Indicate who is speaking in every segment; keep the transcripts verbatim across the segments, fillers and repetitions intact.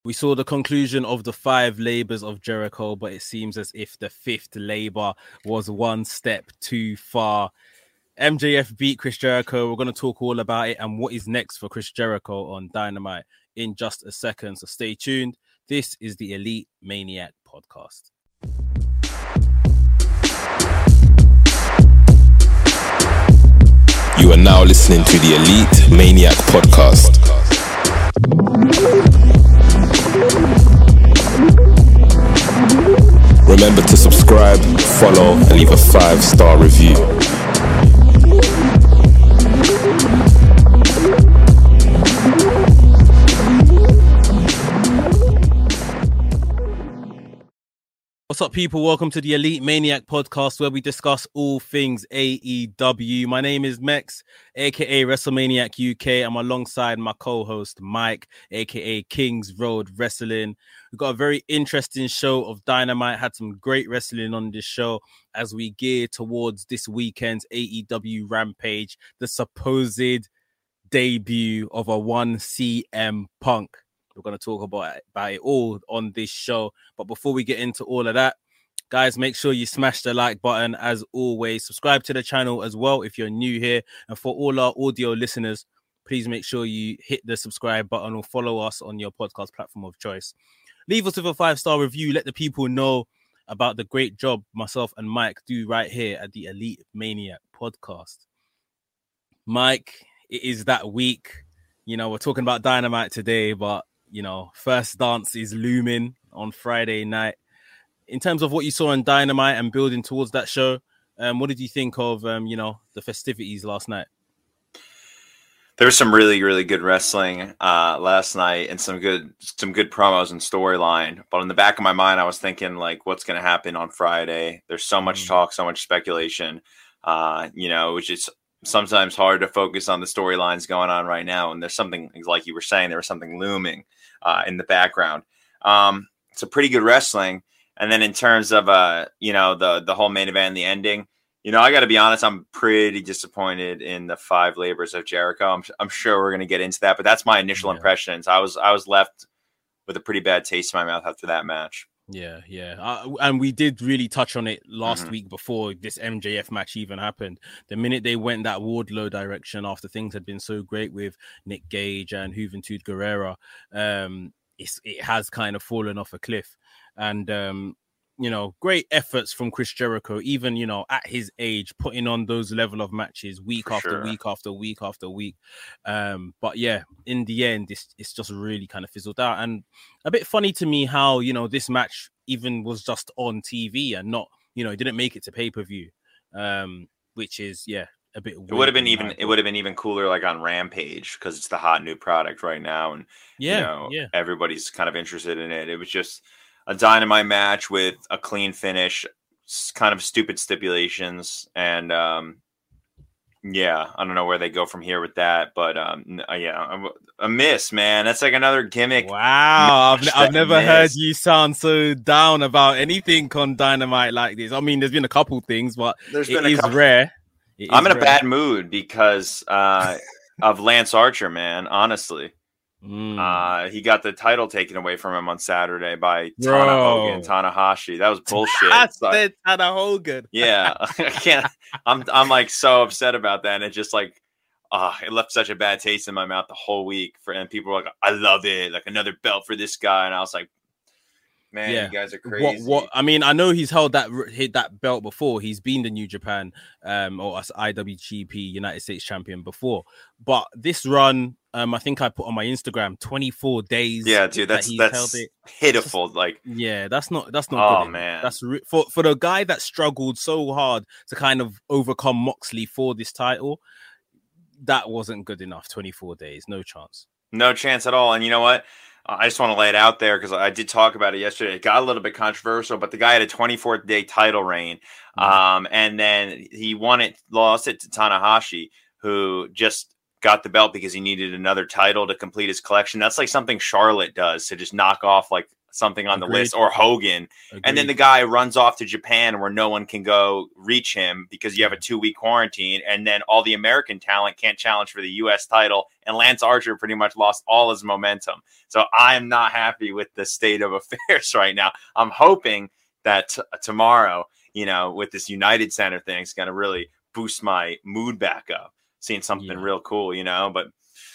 Speaker 1: We saw the conclusion of the five labors of Jericho, but it seems as if the fifth labor was one step too far. M J F beat Chris Jericho. We're going to talk all about it and what is next for Chris Jericho on Dynamite in just a second. So stay tuned. This is the Elite Maniac Podcast.
Speaker 2: You are now listening to the Elite Maniac Podcast. Remember to subscribe, follow, and leave a five-star review.
Speaker 1: What's up, people? Welcome to the Elite Maniac Podcast, where we discuss all things A E W. My name is Mex, aka WrestleManiac U K. I'm alongside my co-host Mike, aka Kings Road Wrestling. We've got a very interesting show of Dynamite. Had some great wrestling on this show as we gear towards this weekend's A E W Rampage, the supposed debut of a one C M Punk. We're going to talk about it, about it all on this show. But before we get into all of that, guys, make sure you smash the like button. As always, subscribe to the channel as well if you're new here. And for all our audio listeners, please make sure you hit the subscribe button or follow us on your podcast platform of choice. Leave us with a five-star review. Let the people know about the great job myself and Mike do right here at the Elite Maniac Podcast. Mike, it is that week. You know, we're talking about Dynamite today, but you know, First Dance is looming on Friday night. In terms of what you saw on Dynamite and building towards that show, um, what did you think of, um, you know, the festivities last night?
Speaker 3: There was some really, really good wrestling uh, last night and some good, some good promos and storyline. But in the back of my mind, I was thinking, like, what's going to happen on Friday? There's so much mm. talk, so much speculation. Uh, you know, which is sometimes hard to focus on the storylines going on right now. And there's something, like you were saying, there was something looming uh, in the background. Um, it's a pretty good wrestling. And then in terms of, uh, you know, the, the whole main event and the ending, you know, I got to be honest, I'm pretty disappointed in the five labors of Jericho. I'm, I'm sure we're going to get into that, but that's my initial yeah. impressions. I was, I was left with a pretty bad taste in my mouth after that match.
Speaker 1: Yeah, yeah. Uh, and we did really touch on it last mm-hmm. week before this M J F match even happened. The minute they went that Wardlow direction after things had been so great with Nick Gage and Juventud Guerrera, um, it's, it has kind of fallen off a cliff. And, um, you know, great efforts from Chris Jericho, even, you know, at his age, putting on those level of matches week For after sure. week after week after week. Um, but yeah, in the end, it's, it's just really kind of fizzled out. And a bit funny to me how, you know, this match even was just on T V and not, you know, it didn't make it to pay-per-view, um, which is, yeah, a bit weird.
Speaker 3: It would have been even, it would have been even cooler like on Rampage because it's the hot new product right now. And,
Speaker 1: yeah,
Speaker 3: you know,
Speaker 1: yeah.
Speaker 3: everybody's kind of interested in it. It was just a Dynamite match with a clean finish, kind of stupid stipulations. And, um, yeah, I don't know where they go from here with that, but, um, yeah, a miss, man. That's like another gimmick.
Speaker 1: Wow. I've, I've never miss. heard you sound so down about anything on Dynamite like this. I mean, there's been a couple things, but there's it been is couple- rare. It
Speaker 3: I'm
Speaker 1: is
Speaker 3: in a
Speaker 1: rare.
Speaker 3: bad mood because, uh, of Lance Archer, man, honestly. Mm. Uh, he got the title taken away from him on Saturday by
Speaker 1: Bro.
Speaker 3: Tana Hogan, Tanahashi. That was bullshit.
Speaker 1: That's it, Tana Hogan.
Speaker 3: Yeah, I can't. I'm I'm like so upset about that. And it just like, uh, it left such a bad taste in my mouth the whole week. For and people were like, I love it, like another belt for this guy. And I was like, man, yeah. you guys are crazy.
Speaker 1: What, what? I mean, I know he's held that hit that belt before. He's been the New Japan um, or as I W G P United States champion before. But this run, um, I think I put on my Instagram twenty-four days.
Speaker 3: Yeah, dude, that's
Speaker 1: that
Speaker 3: that's
Speaker 1: held it.
Speaker 3: pitiful. Like,
Speaker 1: yeah, that's not that's not.
Speaker 3: Oh
Speaker 1: good
Speaker 3: man,
Speaker 1: that's re- for for the guy that struggled so hard to kind of overcome Moxley for this title. That wasn't good enough. twenty-four days, no chance.
Speaker 3: No chance at all. And you know what? I just want to lay it out there because I did talk about it yesterday. It got a little bit controversial, but the guy had a twenty-four day title reign. Mm-hmm. Um, and then he won it, lost it to Tanahashi, who just got the belt because he needed another title to complete his collection. That's like something Charlotte does to just knock off like something on
Speaker 1: Agreed.
Speaker 3: the list, or Hogan.
Speaker 1: Agreed.
Speaker 3: And then the guy runs off to Japan where no one can go reach him because you have a two week quarantine. And then all the American talent can't challenge for the U S title. And Lance Archer pretty much lost all his momentum. So I am not happy with the state of affairs right now. I'm hoping that t- tomorrow, you know, with this United Center thing, it's going to really boost my mood back up, seeing something yeah. real cool, you know, but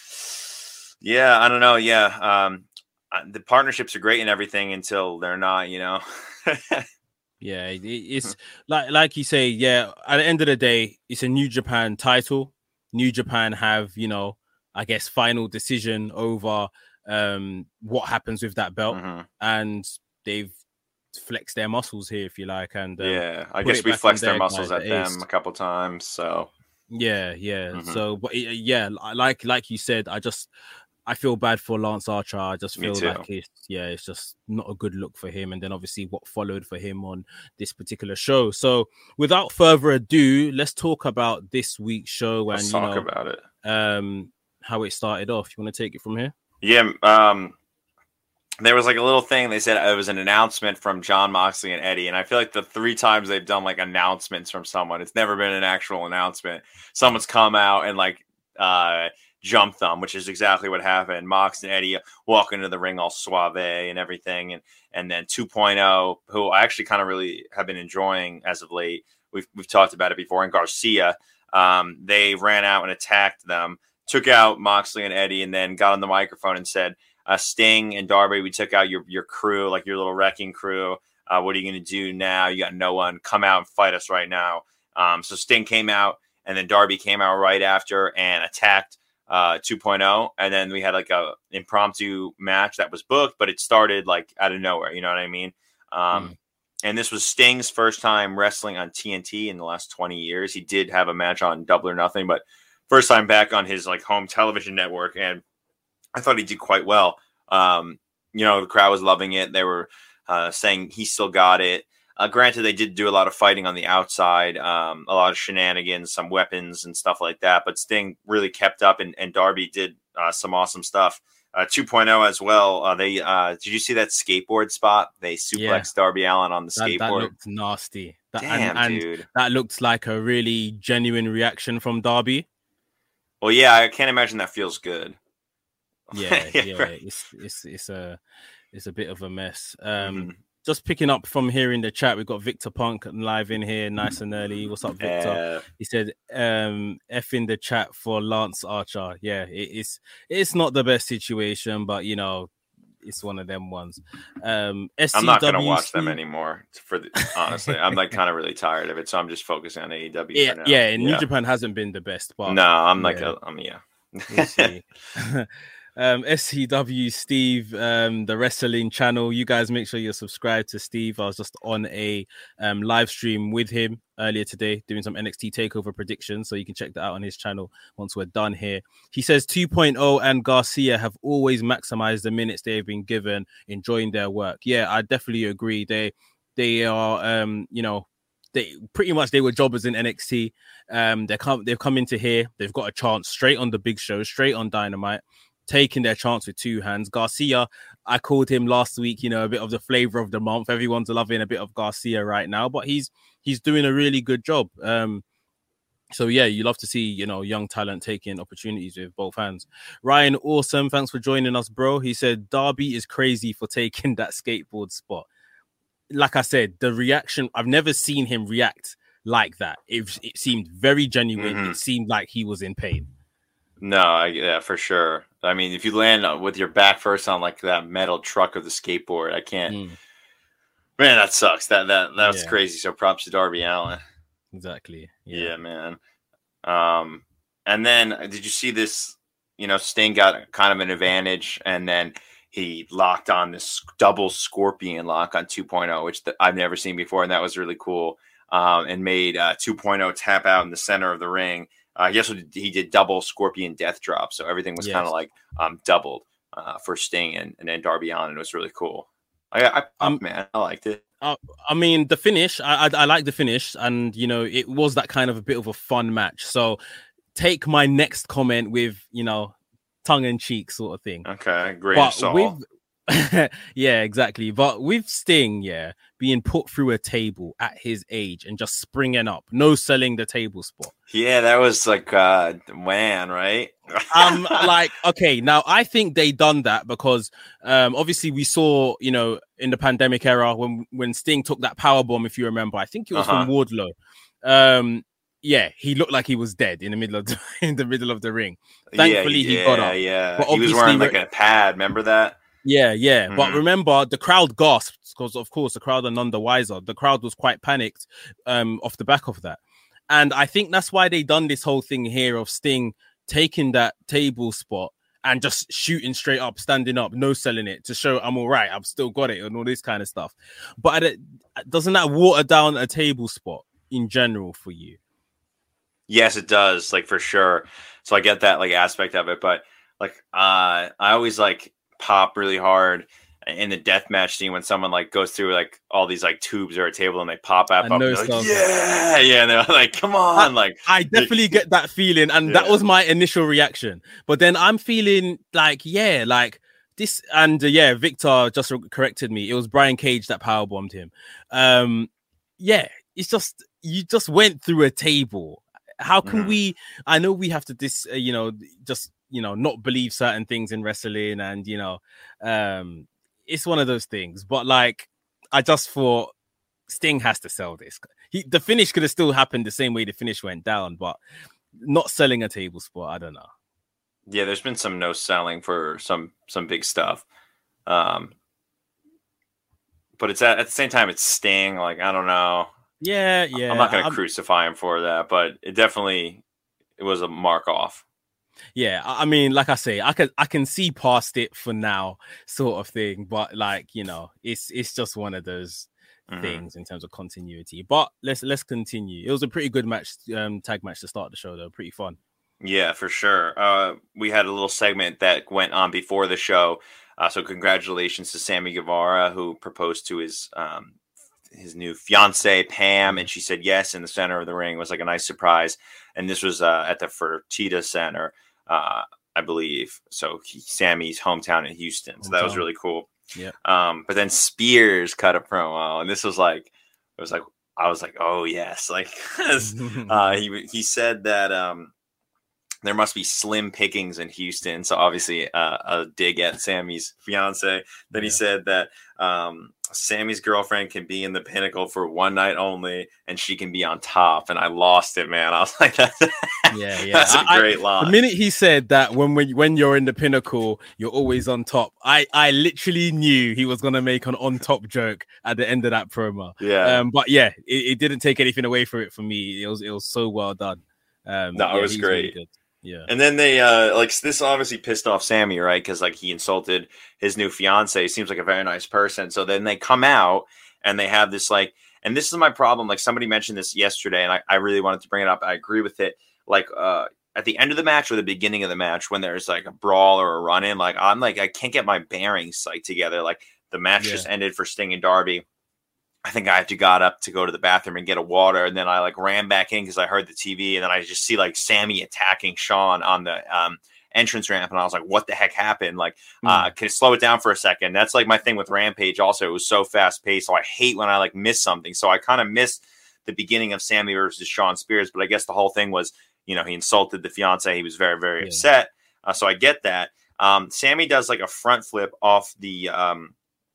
Speaker 3: yeah, I don't know. Yeah. Um, the partnerships are great and everything until they're not, you know.
Speaker 1: Yeah, it, it's like like you say, yeah, at the end of the day, it's a New Japan title. New Japan have, you know, I guess final decision over um what happens with that belt,
Speaker 3: mm-hmm.
Speaker 1: and they've flexed their muscles here, if you like, and um,
Speaker 3: yeah, I guess we flexed their muscles at them a couple times, so
Speaker 1: yeah, yeah. Mm-hmm. So, but yeah, like like you said, I just I feel bad for Lance Archer. I just feel like it's yeah, it's just not a good look for him. And then obviously what followed for him on this particular show. So without further ado, let's talk about this week's show and
Speaker 3: let's
Speaker 1: you
Speaker 3: talk
Speaker 1: know,
Speaker 3: about it.
Speaker 1: Um, how it started off. You want to take it from here?
Speaker 3: Yeah. Um, there was like a little thing. They said it was an announcement from Jon Moxley and Eddie. And I feel like the three times they've done like announcements from someone, it's never been an actual announcement. Someone's come out and like, uh, jump them, which is exactly what happened. Mox and Eddie walk into the ring all suave and everything. And, and then two point oh, who I actually kind of really have been enjoying as of late. We've, we've talked about it before. And Garcia, um, they ran out and attacked them, took out Moxley and Eddie, and then got on the microphone and said, uh, Sting and Darby, we took out your, your crew, like your little wrecking crew. Uh, what are you going to do now? You got no one. Come out and fight us right now. Um, so Sting came out, and then Darby came out right after and attacked uh two point oh, and then we had like a impromptu match that was booked, but it started like out of nowhere, you know what I mean? Um mm. And this was Sting's first time wrestling on T N T in the last twenty years. He did have a match on Double or Nothing, but first time back on his like home television network, and I thought he did quite well. Um you know, the crowd was loving it. They were uh saying he still got it. Uh, granted, they did do a lot of fighting on the outside, um, a lot of shenanigans, some weapons and stuff like that. But Sting really kept up, and, and Darby did uh, some awesome stuff. Uh, two point oh as well. Uh, they uh, did you see that skateboard spot? They suplexed yeah. Darby Allin on the
Speaker 1: that,
Speaker 3: skateboard.
Speaker 1: That looked nasty. That,
Speaker 3: Damn,
Speaker 1: and, and
Speaker 3: dude.
Speaker 1: That looked like a really genuine reaction from Darby.
Speaker 3: Well, yeah, I can't imagine that feels good.
Speaker 1: Yeah, yeah, yeah. It's it's it's a it's a bit of a mess. Um, mm-hmm. Just picking up from here in the chat, we've got Victor Punk live in here, nice and early. What's up, Victor? Uh, he said, um, F in the chat for Lance Archer. Yeah, it, it's it's not the best situation, but, you know, it's one of them ones. Um,
Speaker 3: I'm not going to watch them anymore, for the, honestly. I'm like kind of really tired of it, so I'm just focusing on A E W
Speaker 1: yeah,
Speaker 3: for now.
Speaker 1: Yeah, yeah, New Japan hasn't been the best. But,
Speaker 3: no, I'm like,
Speaker 1: yeah.
Speaker 3: A, um, yeah.
Speaker 1: We'll see. Um, S C W Steve, um, the wrestling channel. You guys make sure you're subscribed to Steve. I was just on a um, live stream with him earlier today doing some N X T TakeOver predictions, so you can check that out on his channel once we're done here. He says two point oh and Garcia have always maximized the minutes they've been given, enjoying their work. Yeah, I definitely agree. They they are, um, you know, they pretty much they were jobbers in N X T. Um, they come they've come into here. They've got a chance straight on the big show, straight on Dynamite, taking their chance with two hands. Garcia, I called him last week, you know, a bit of the flavor of the month. Everyone's loving a bit of Garcia right now, but he's he's doing a really good job. Um, so yeah, you love to see, you know, young talent taking opportunities with both hands. Ryan, awesome. Thanks for joining us, bro. He said Darby is crazy for taking that skateboard spot. Like I said, the reaction, I've never seen him react like that. It, it seemed very genuine. Mm-hmm. It seemed like he was in pain.
Speaker 3: No, I, yeah, for sure. I mean, if you land on, with your back first on like that metal truck of the skateboard, I can't. Mm. Man, that sucks. That that that was yeah. crazy. So props to Darby Allin.
Speaker 1: Exactly.
Speaker 3: Yeah. yeah, man. Um, and then did you see this? You know, Sting got kind of an advantage, and then he locked on this double scorpion lock on two point oh, which th- I've never seen before, and that was really cool. Um, and made uh, two point oh tap out in the center of the ring. I uh, guess he did double scorpion death drop, so everything was yes. kind of like um, doubled uh, for Sting and, and then Darby Allin. It was really cool. I, I um, man, I liked it.
Speaker 1: Uh, I mean, the finish, I, I I like the finish, and you know, it was that kind of a bit of a fun match. So take my next comment with, you know, tongue in cheek sort of thing.
Speaker 3: Okay, great.
Speaker 1: But with yeah, exactly. But with Sting, yeah, being put through a table at his age and just springing up, no selling the table spot.
Speaker 3: Yeah, that was like uh man, right?
Speaker 1: um, like okay, now I think they done that because um, obviously we saw, you know, in the pandemic era when when Sting took that power bomb, if you remember, I think it was uh-huh. from Wardlow. Um, yeah, he looked like he was dead in the middle of the, in the middle of the ring. Thankfully,
Speaker 3: yeah, yeah,
Speaker 1: he got up.
Speaker 3: Yeah, he was wearing like a pad. Remember that?
Speaker 1: Yeah, yeah. Mm-hmm. But remember, the crowd gasped because, of course, the crowd are none the wiser. The crowd was quite panicked um, off the back of that. And I think that's why they done this whole thing here of Sting taking that table spot and just shooting straight up, standing up, no selling it to show I'm all right. I've still got it and all this kind of stuff. But it, doesn't that water down a table spot in general for you?
Speaker 3: Yes, it does. Like for sure. So I get that like aspect of it. But like uh, I always like pop really hard in the deathmatch scene when someone like goes through like all these like tubes or a table and they pop up, up and they're like, yeah, yeah, and they're like, come on,
Speaker 1: I,
Speaker 3: like
Speaker 1: I definitely get that feeling, and yeah. that was my initial reaction. But then I'm feeling like, yeah, like this, and uh, yeah, Victor just corrected me. It was Brian Cage that powerbombed him. Um, yeah, it's just you just went through a table. How can mm-hmm. we? I know we have to dis, uh, you know, just. you know, not believe certain things in wrestling, and you know, um, it's one of those things. But like, I just thought Sting has to sell this. He, the finish could have still happened the same way the finish went down, but not selling a table spot, I don't know.
Speaker 3: Yeah, there's been some no selling for some some big stuff, um, but it's at, at the same time it's Sting. Like I don't know.
Speaker 1: Yeah, yeah.
Speaker 3: I'm not going to crucify him for that, but it definitely it was a mark off.
Speaker 1: Yeah, I mean, like I say, I can I can see past it for now, sort of thing. But like, you know, it's it's just one of those mm-hmm. things in terms of continuity. But let's let's continue. It was a pretty good match, um, tag match to start the show, though. Pretty fun.
Speaker 3: Yeah, for sure. Uh, we had a little segment that went on before the show. Uh, so congratulations to Sammy Guevara, who proposed to his um, his new fiance Pam, and she said yes in the center of the ring. It was like a nice surprise. And this was uh, at the Fertitta Center. Uh, I believe so. He, Sammy's hometown in Houston, so that was really cool.
Speaker 1: Yeah.
Speaker 3: Um, but then Spears cut a promo, and this was like, it was like, I was like, oh yes, like, uh, he he said that um, there must be slim pickings in Houston. So obviously, uh, a dig at Sammy's fiance. Then yeah. he said that um, Sammy's girlfriend can be in the Pinnacle for one night only, and she can be on top. And I lost it, man. I was like, that's,
Speaker 1: yeah, yeah,
Speaker 3: that's a
Speaker 1: I,
Speaker 3: great
Speaker 1: I,
Speaker 3: line.
Speaker 1: The minute he said that, when when when you're in the Pinnacle, you're always on top. I I literally knew he was gonna make an on top joke at the end of that promo.
Speaker 3: Yeah.
Speaker 1: Um, but yeah, it, it didn't take anything away from it for me. It was it was so well done. Um,
Speaker 3: no,
Speaker 1: yeah,
Speaker 3: it was great.
Speaker 1: Really Yeah.
Speaker 3: And then they uh like this obviously pissed off Sammy, right? Because like he insulted his new fiance. He seems like a very nice person. So then they come out and they have this like, and this is my problem. Like somebody mentioned this yesterday, and I, I really wanted to bring it up. I agree with it. Like uh at the end of the match or the beginning of the match, when there's like a brawl or a run in, like I'm like I can't get my bearings like together. Like the match yeah. just ended for Sting and Darby. I think I actually got up to go to the bathroom and get a water, and then I like ran back in because I heard the T V, and then I just see like Sammy attacking Shawn on the um, entrance ramp, and I was like, "What the heck happened? Like, mm. uh, can you slow it down for a second?" That's like my thing with Rampage. Also, it was so fast paced, so I hate when I like miss something. So I kind of missed the beginning of Sammy versus Shawn Spears, but I guess the whole thing was, you know, he insulted the fiance. He was very, very yeah. upset. Uh, so I get that. Um, Sammy does like a front flip off the. Um,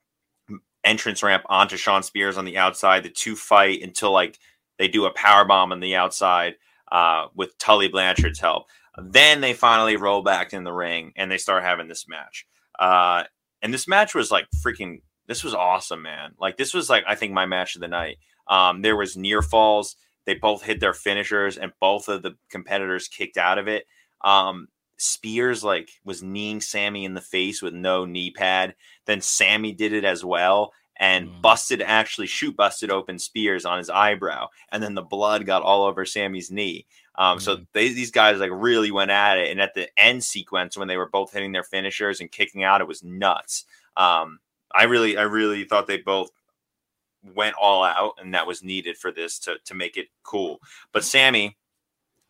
Speaker 3: entrance ramp onto Shawn Spears on the outside. The two fight until like they do a power bomb on the outside uh, with Tully Blanchard's help. Then they finally roll back in the ring and they start having this match. Uh, and this match was like freaking, this was awesome, man. Like this was like, I think my match of the night. Um, there was near falls. They both hit their finishers and both of the competitors kicked out of it. Um, Spears like was kneeing Sammy in the face with no knee pad. Then Sammy did it as well and mm. busted actually shoot busted open Spears on his eyebrow, and then the blood got all over Sammy's knee. Um, mm. So they, these guys like really went at it, and at the end sequence when they were both hitting their finishers and kicking out, it was nuts. Um, I really, I really thought they both went all out, and that was needed for this to to make it cool. But Sammy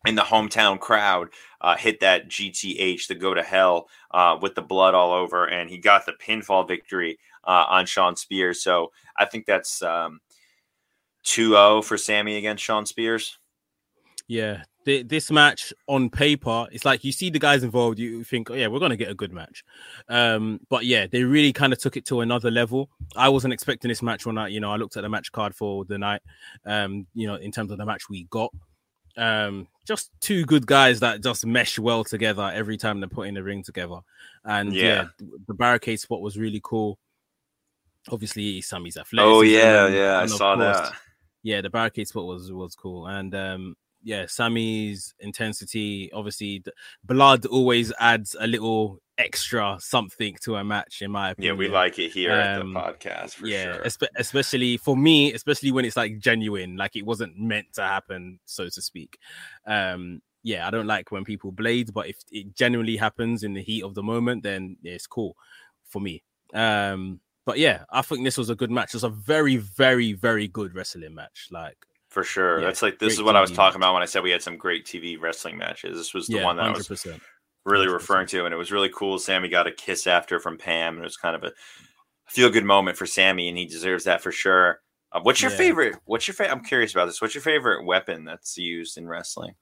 Speaker 3: in the hometown crowd, uh, hit that G T H, the go to hell, uh, with the blood all over, and he got the pinfall victory uh, on Shawn Spears. So I think that's um, two oh for Sammy against Shawn Spears.
Speaker 1: Yeah, th- this match on paper, it's like you see the guys involved, you think, oh, yeah, we're going to get a good match. Um, but yeah, they really kind of took it to another level. I wasn't expecting this match when I, you know, I looked at the match card for the night, um, you know, in terms of the match we got. Um, just two good guys that just mesh well together every time they're put in the ring together. And yeah, yeah the barricade spot was really cool. Obviously, Sammy's athleticism.
Speaker 3: Oh, yeah, yeah, I saw course, that.
Speaker 1: Yeah, the barricade spot was, was cool. And um, yeah, Sammy's intensity, obviously, blood always adds a little extra something to a match, in my opinion.
Speaker 3: Yeah, we like it here
Speaker 1: um,
Speaker 3: at the podcast for
Speaker 1: yeah,
Speaker 3: sure.
Speaker 1: Espe- especially for me, especially when it's like genuine, like it wasn't meant to happen, so to speak. Um, yeah, I don't like when people blade, but if it genuinely happens in the heat of the moment, then yeah, it's cool for me. Um, but yeah, I think this was a good match. It was a very, very, very good wrestling match. Like,
Speaker 3: for sure. Yeah, that's like, this is what T V I was talking match. about when I said we had some great T V wrestling matches. This was the yeah, one that one hundred percent. I was really one hundred percent referring to, and it was really cool. Sammy got a kiss after from Pam, and it was kind of a feel good moment for Sammy, and he deserves that for sure. Uh, what's your yeah. favorite? What's your favorite? I'm curious about this. What's your favorite weapon that's used in wrestling?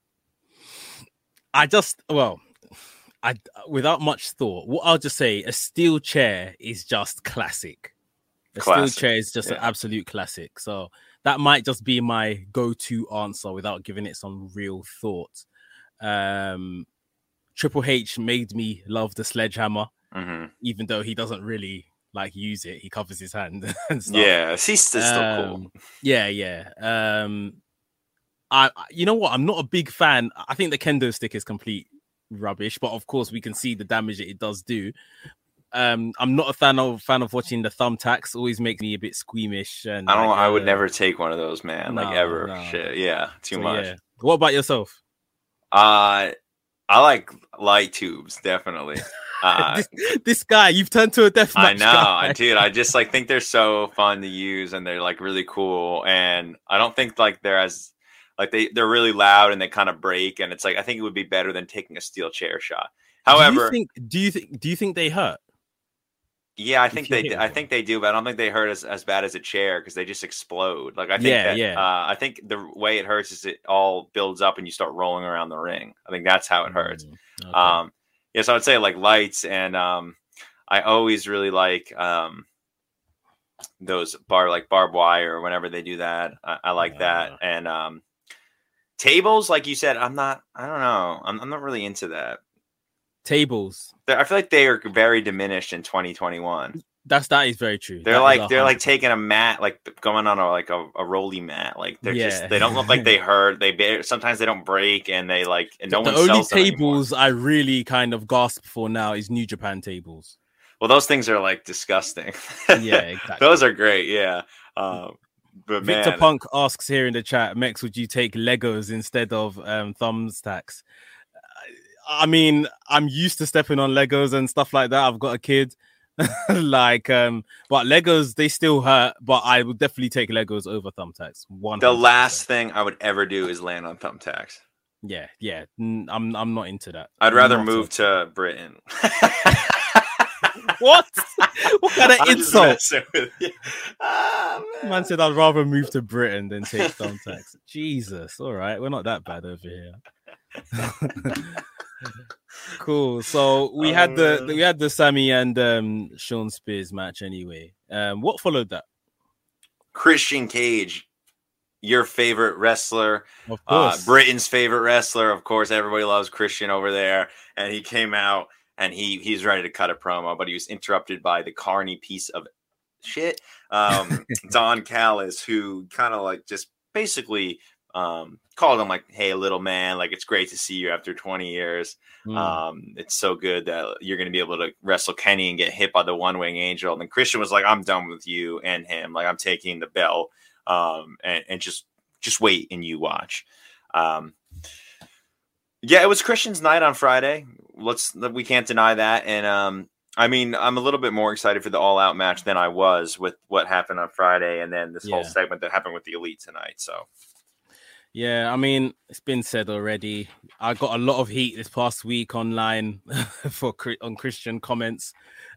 Speaker 1: I just, well, I without much thought, what I'll just say, a steel chair is just classic. A classic. Steel chair is just yeah. an absolute classic. So that might just be my go-to answer without giving it some real thought. Um, Triple H made me love the sledgehammer, mm-hmm. even though he doesn't really like use it. He covers his hand and stuff.
Speaker 3: Yeah, he's still
Speaker 1: um,
Speaker 3: cool.
Speaker 1: Yeah, yeah. Um, I, you know what? I'm not a big fan. I think the kendo stick is complete rubbish, but of course we can see the damage that it does do. Um, I'm not a fan of fan of watching the thumbtacks. Always makes me a bit squeamish. And
Speaker 3: I don't.
Speaker 1: Like,
Speaker 3: I
Speaker 1: uh,
Speaker 3: would never take one of those, man.
Speaker 1: No,
Speaker 3: like ever.
Speaker 1: No.
Speaker 3: Shit. Yeah. Too so, much.
Speaker 1: Yeah. What about yourself?
Speaker 3: Uh, I like light tubes. Definitely. Uh,
Speaker 1: this, this guy, you've turned to a deathmatch
Speaker 3: I know,
Speaker 1: guy.
Speaker 3: dude. I just like think they're so fun to use, and they're like really cool. And I don't think like they're as like they they're really loud and they kind of break. And it's like I think it would be better than taking a steel chair shot. However,
Speaker 1: do you think do you think do you think they hurt?
Speaker 3: Yeah, I think they I think they do, but I don't think they hurt as, as bad as a chair because they just explode. Like I think
Speaker 1: yeah,
Speaker 3: that
Speaker 1: yeah.
Speaker 3: Uh, I think the way it hurts is it all builds up and you start rolling around the ring. I think that's how it hurts. Mm, okay. Um, yeah, so I'd say like lights, and um, I always really like um, those bar like barbed wire or whenever they do that. I, I like uh, that, and um, tables, like you said, I'm not. I don't know. I'm, I'm not really into that.
Speaker 1: Tables.
Speaker 3: I feel like they are very diminished in twenty twenty-one.
Speaker 1: That's that is very true.
Speaker 3: They're
Speaker 1: that
Speaker 3: like they're like taking a mat, like going on a like a, a rolly mat. Like they're yeah. just they don't look like they hurt. They sometimes they don't break, and they like and no
Speaker 1: the
Speaker 3: one
Speaker 1: only
Speaker 3: sells them
Speaker 1: tables
Speaker 3: anymore.
Speaker 1: I really kind of gasp for now is New Japan tables.
Speaker 3: Well, those things are like disgusting.
Speaker 1: Yeah, exactly.
Speaker 3: Those are great. Yeah. Um, but
Speaker 1: Victor
Speaker 3: man.
Speaker 1: Punk asks here in the chat, Mex, would you take Legos instead of um, thumbtacks? I mean, I'm used to stepping on Legos and stuff like that. I've got a kid. like, um, but Legos, they still hurt, but I would definitely take Legos over thumbtacks. one hundred percent.
Speaker 3: The last thing I would ever do is land on thumbtacks.
Speaker 1: Yeah, yeah. I'm I'm not into that.
Speaker 3: I'd rather
Speaker 1: not
Speaker 3: move to Britain.
Speaker 1: What? What kind of
Speaker 3: I'm
Speaker 1: insult?
Speaker 3: With you. Oh, man.
Speaker 1: Man said I'd rather move to Britain than take thumbtacks. Jesus. All right. We're not that bad over here. Cool. So we oh, had the man. we had the Sammy and um, Shawn Spears match anyway. Um, what followed that?
Speaker 3: Christian Cage, your favorite wrestler,
Speaker 1: of course.
Speaker 3: Uh, Britain's favorite wrestler. Of course, everybody loves Christian over there. And he came out and he he's ready to cut a promo, but he was interrupted by the carny piece of shit, um, Don Callis, who kind of like just basically. Um, called him like, hey, little man, like it's great to see you after twenty years. Mm. Um, it's so good that you're going to be able to wrestle Kenny and get hit by the one wing angel. And then Christian was like, I'm done with you and him. Like I'm taking the belt. Um, and, and just, just wait and you watch. Um, yeah, it was Christian's night on Friday. Let's, we can't deny that. And, um, I mean, I'm a little bit more excited for the all out match than I was with what happened on Friday. And then this yeah. whole segment that happened with the Elite tonight. So.
Speaker 1: Yeah, I mean, it's been said already. I got a lot of heat this past week online for on Christian comments.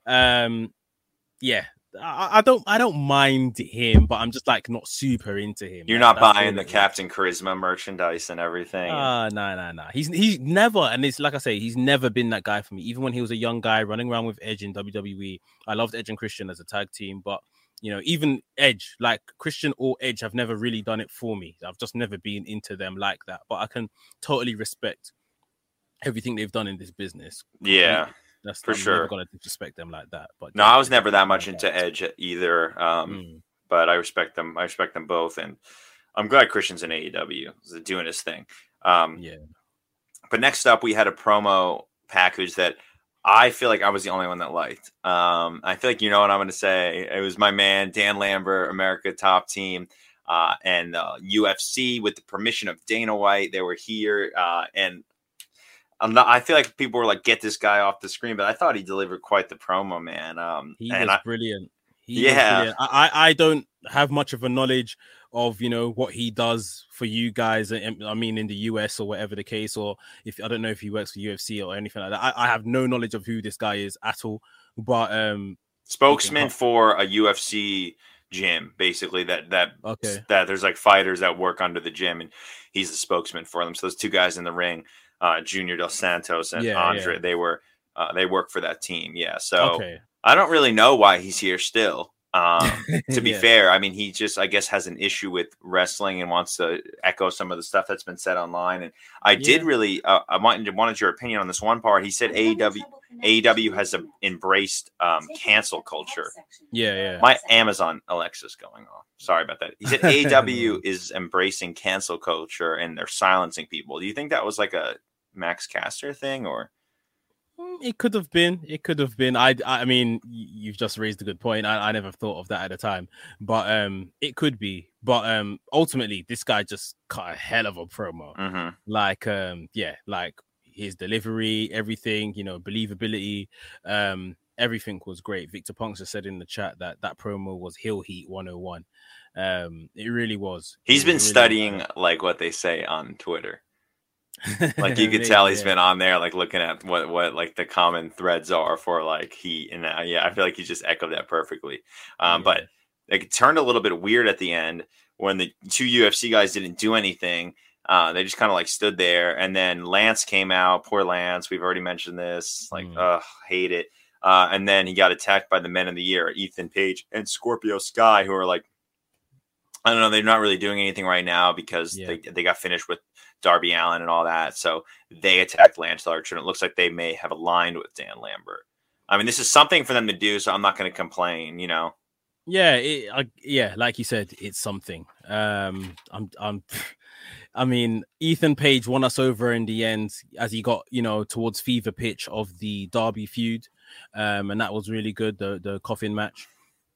Speaker 1: Um, yeah, I, I don't, I don't mind him, but I'm just like not super into him.
Speaker 3: You're
Speaker 1: That's,
Speaker 3: not
Speaker 1: that's
Speaker 3: buying the Captain Charisma merchandise and everything.
Speaker 1: Ah, no, no, no. He's he's never, and it's like I say, he's never been that guy for me. Even when he was a young guy running around with Edge in W W E, I loved Edge and Christian as a tag team, but. You know, even Edge, like Christian or Edge, have never really done it for me. I've just never been into them like that. But I can totally respect everything they've done in this business.
Speaker 3: Yeah,
Speaker 1: that's
Speaker 3: for
Speaker 1: I'm
Speaker 3: sure.
Speaker 1: Never gonna disrespect them like that. But
Speaker 3: no, I was never that much into Edge either. Um, mm. But I respect them. I respect them both, and I'm glad Christian's in A E W doing his thing. Um,
Speaker 1: yeah.
Speaker 3: But next up, we had a promo package that. I feel like I was the only one that liked. Um, I feel like you know what I'm going to say. It was my man, Dan Lambert, America Top Team, uh, and uh, U F C with the permission of Dana White. They were here. Uh, and I'm not, I feel like people were like, get this guy off the screen. But I thought he delivered quite the promo, man. Um,
Speaker 1: he
Speaker 3: and
Speaker 1: was
Speaker 3: I,
Speaker 1: brilliant. He
Speaker 3: yeah.
Speaker 1: was brilliant. I, I don't have much of a knowledge of, you know, what he does for you guys. I mean, in the U S or whatever the case, or if I don't know if he works for U F C or anything like that. I, I have no knowledge of who this guy is at all. But um,
Speaker 3: spokesman for a U F C gym, basically that that
Speaker 1: okay.
Speaker 3: that there's like fighters that work under the gym, and he's the spokesman for them. So those two guys in the ring, uh, Junior Dos Santos and
Speaker 1: yeah,
Speaker 3: Andre,
Speaker 1: yeah.
Speaker 3: they were uh, they work for that team. Yeah, so
Speaker 1: okay.
Speaker 3: I don't really know why he's here still. Um, to be
Speaker 1: yeah.
Speaker 3: fair, I mean, he just, I guess, has an issue with wrestling and wants to echo some of the stuff that's been said online. And I yeah. did really, uh, I wanted, wanted your opinion on this one part. He said A E W, A E W has a, embraced um, cancel culture.
Speaker 1: Yeah, yeah.
Speaker 3: My Amazon Alexa's going off. Sorry about that. He said A E W is embracing cancel culture and they're silencing people. Do you think that was like a Max Caster thing, or?
Speaker 1: It could have been. It could have been. I. I mean, you've just raised a good point. I, I never thought of that at the time, but um, it could be. But um, ultimately, this guy just cut a hell of a promo.
Speaker 3: Mm-hmm.
Speaker 1: Like um, yeah, like his delivery, everything. You know, believability. Um, everything was great. Victor Punks just said in the chat that that promo was heel heat one oh one. Um, it really was.
Speaker 3: He's
Speaker 1: it
Speaker 3: been
Speaker 1: was really
Speaker 3: studying
Speaker 1: bad.
Speaker 3: like what they say on Twitter. Like you could Maybe, tell he's yeah. been on there like looking at what what like the common threads are for like heat, and uh, yeah, I feel like he just echoed that perfectly. Um, yeah. But like, it turned a little bit weird at the end when the two U F C guys didn't do anything. Uh, they just kind of like stood there, and then Lance came out. Poor Lance. We've already mentioned this. Like, mm. ugh, hate it. Uh, and then he got attacked by the Men of the Year, Ethan Page and Scorpio Sky, who are like, I don't know, they're not really doing anything right now because yeah. they they got finished with Darby Allin and all that. So they attacked Lance Archer, and it looks like they may have aligned with Dan Lambert. I mean, this is something for them to do, so I'm not going to complain, you know?
Speaker 1: Yeah, it, I, yeah, like you said, it's something. Um, I'm, I'm, I mean, Ethan Page won us over in the end as he got, you know, towards fever pitch of the Darby feud. Um, and that was really good, the, the coffin match.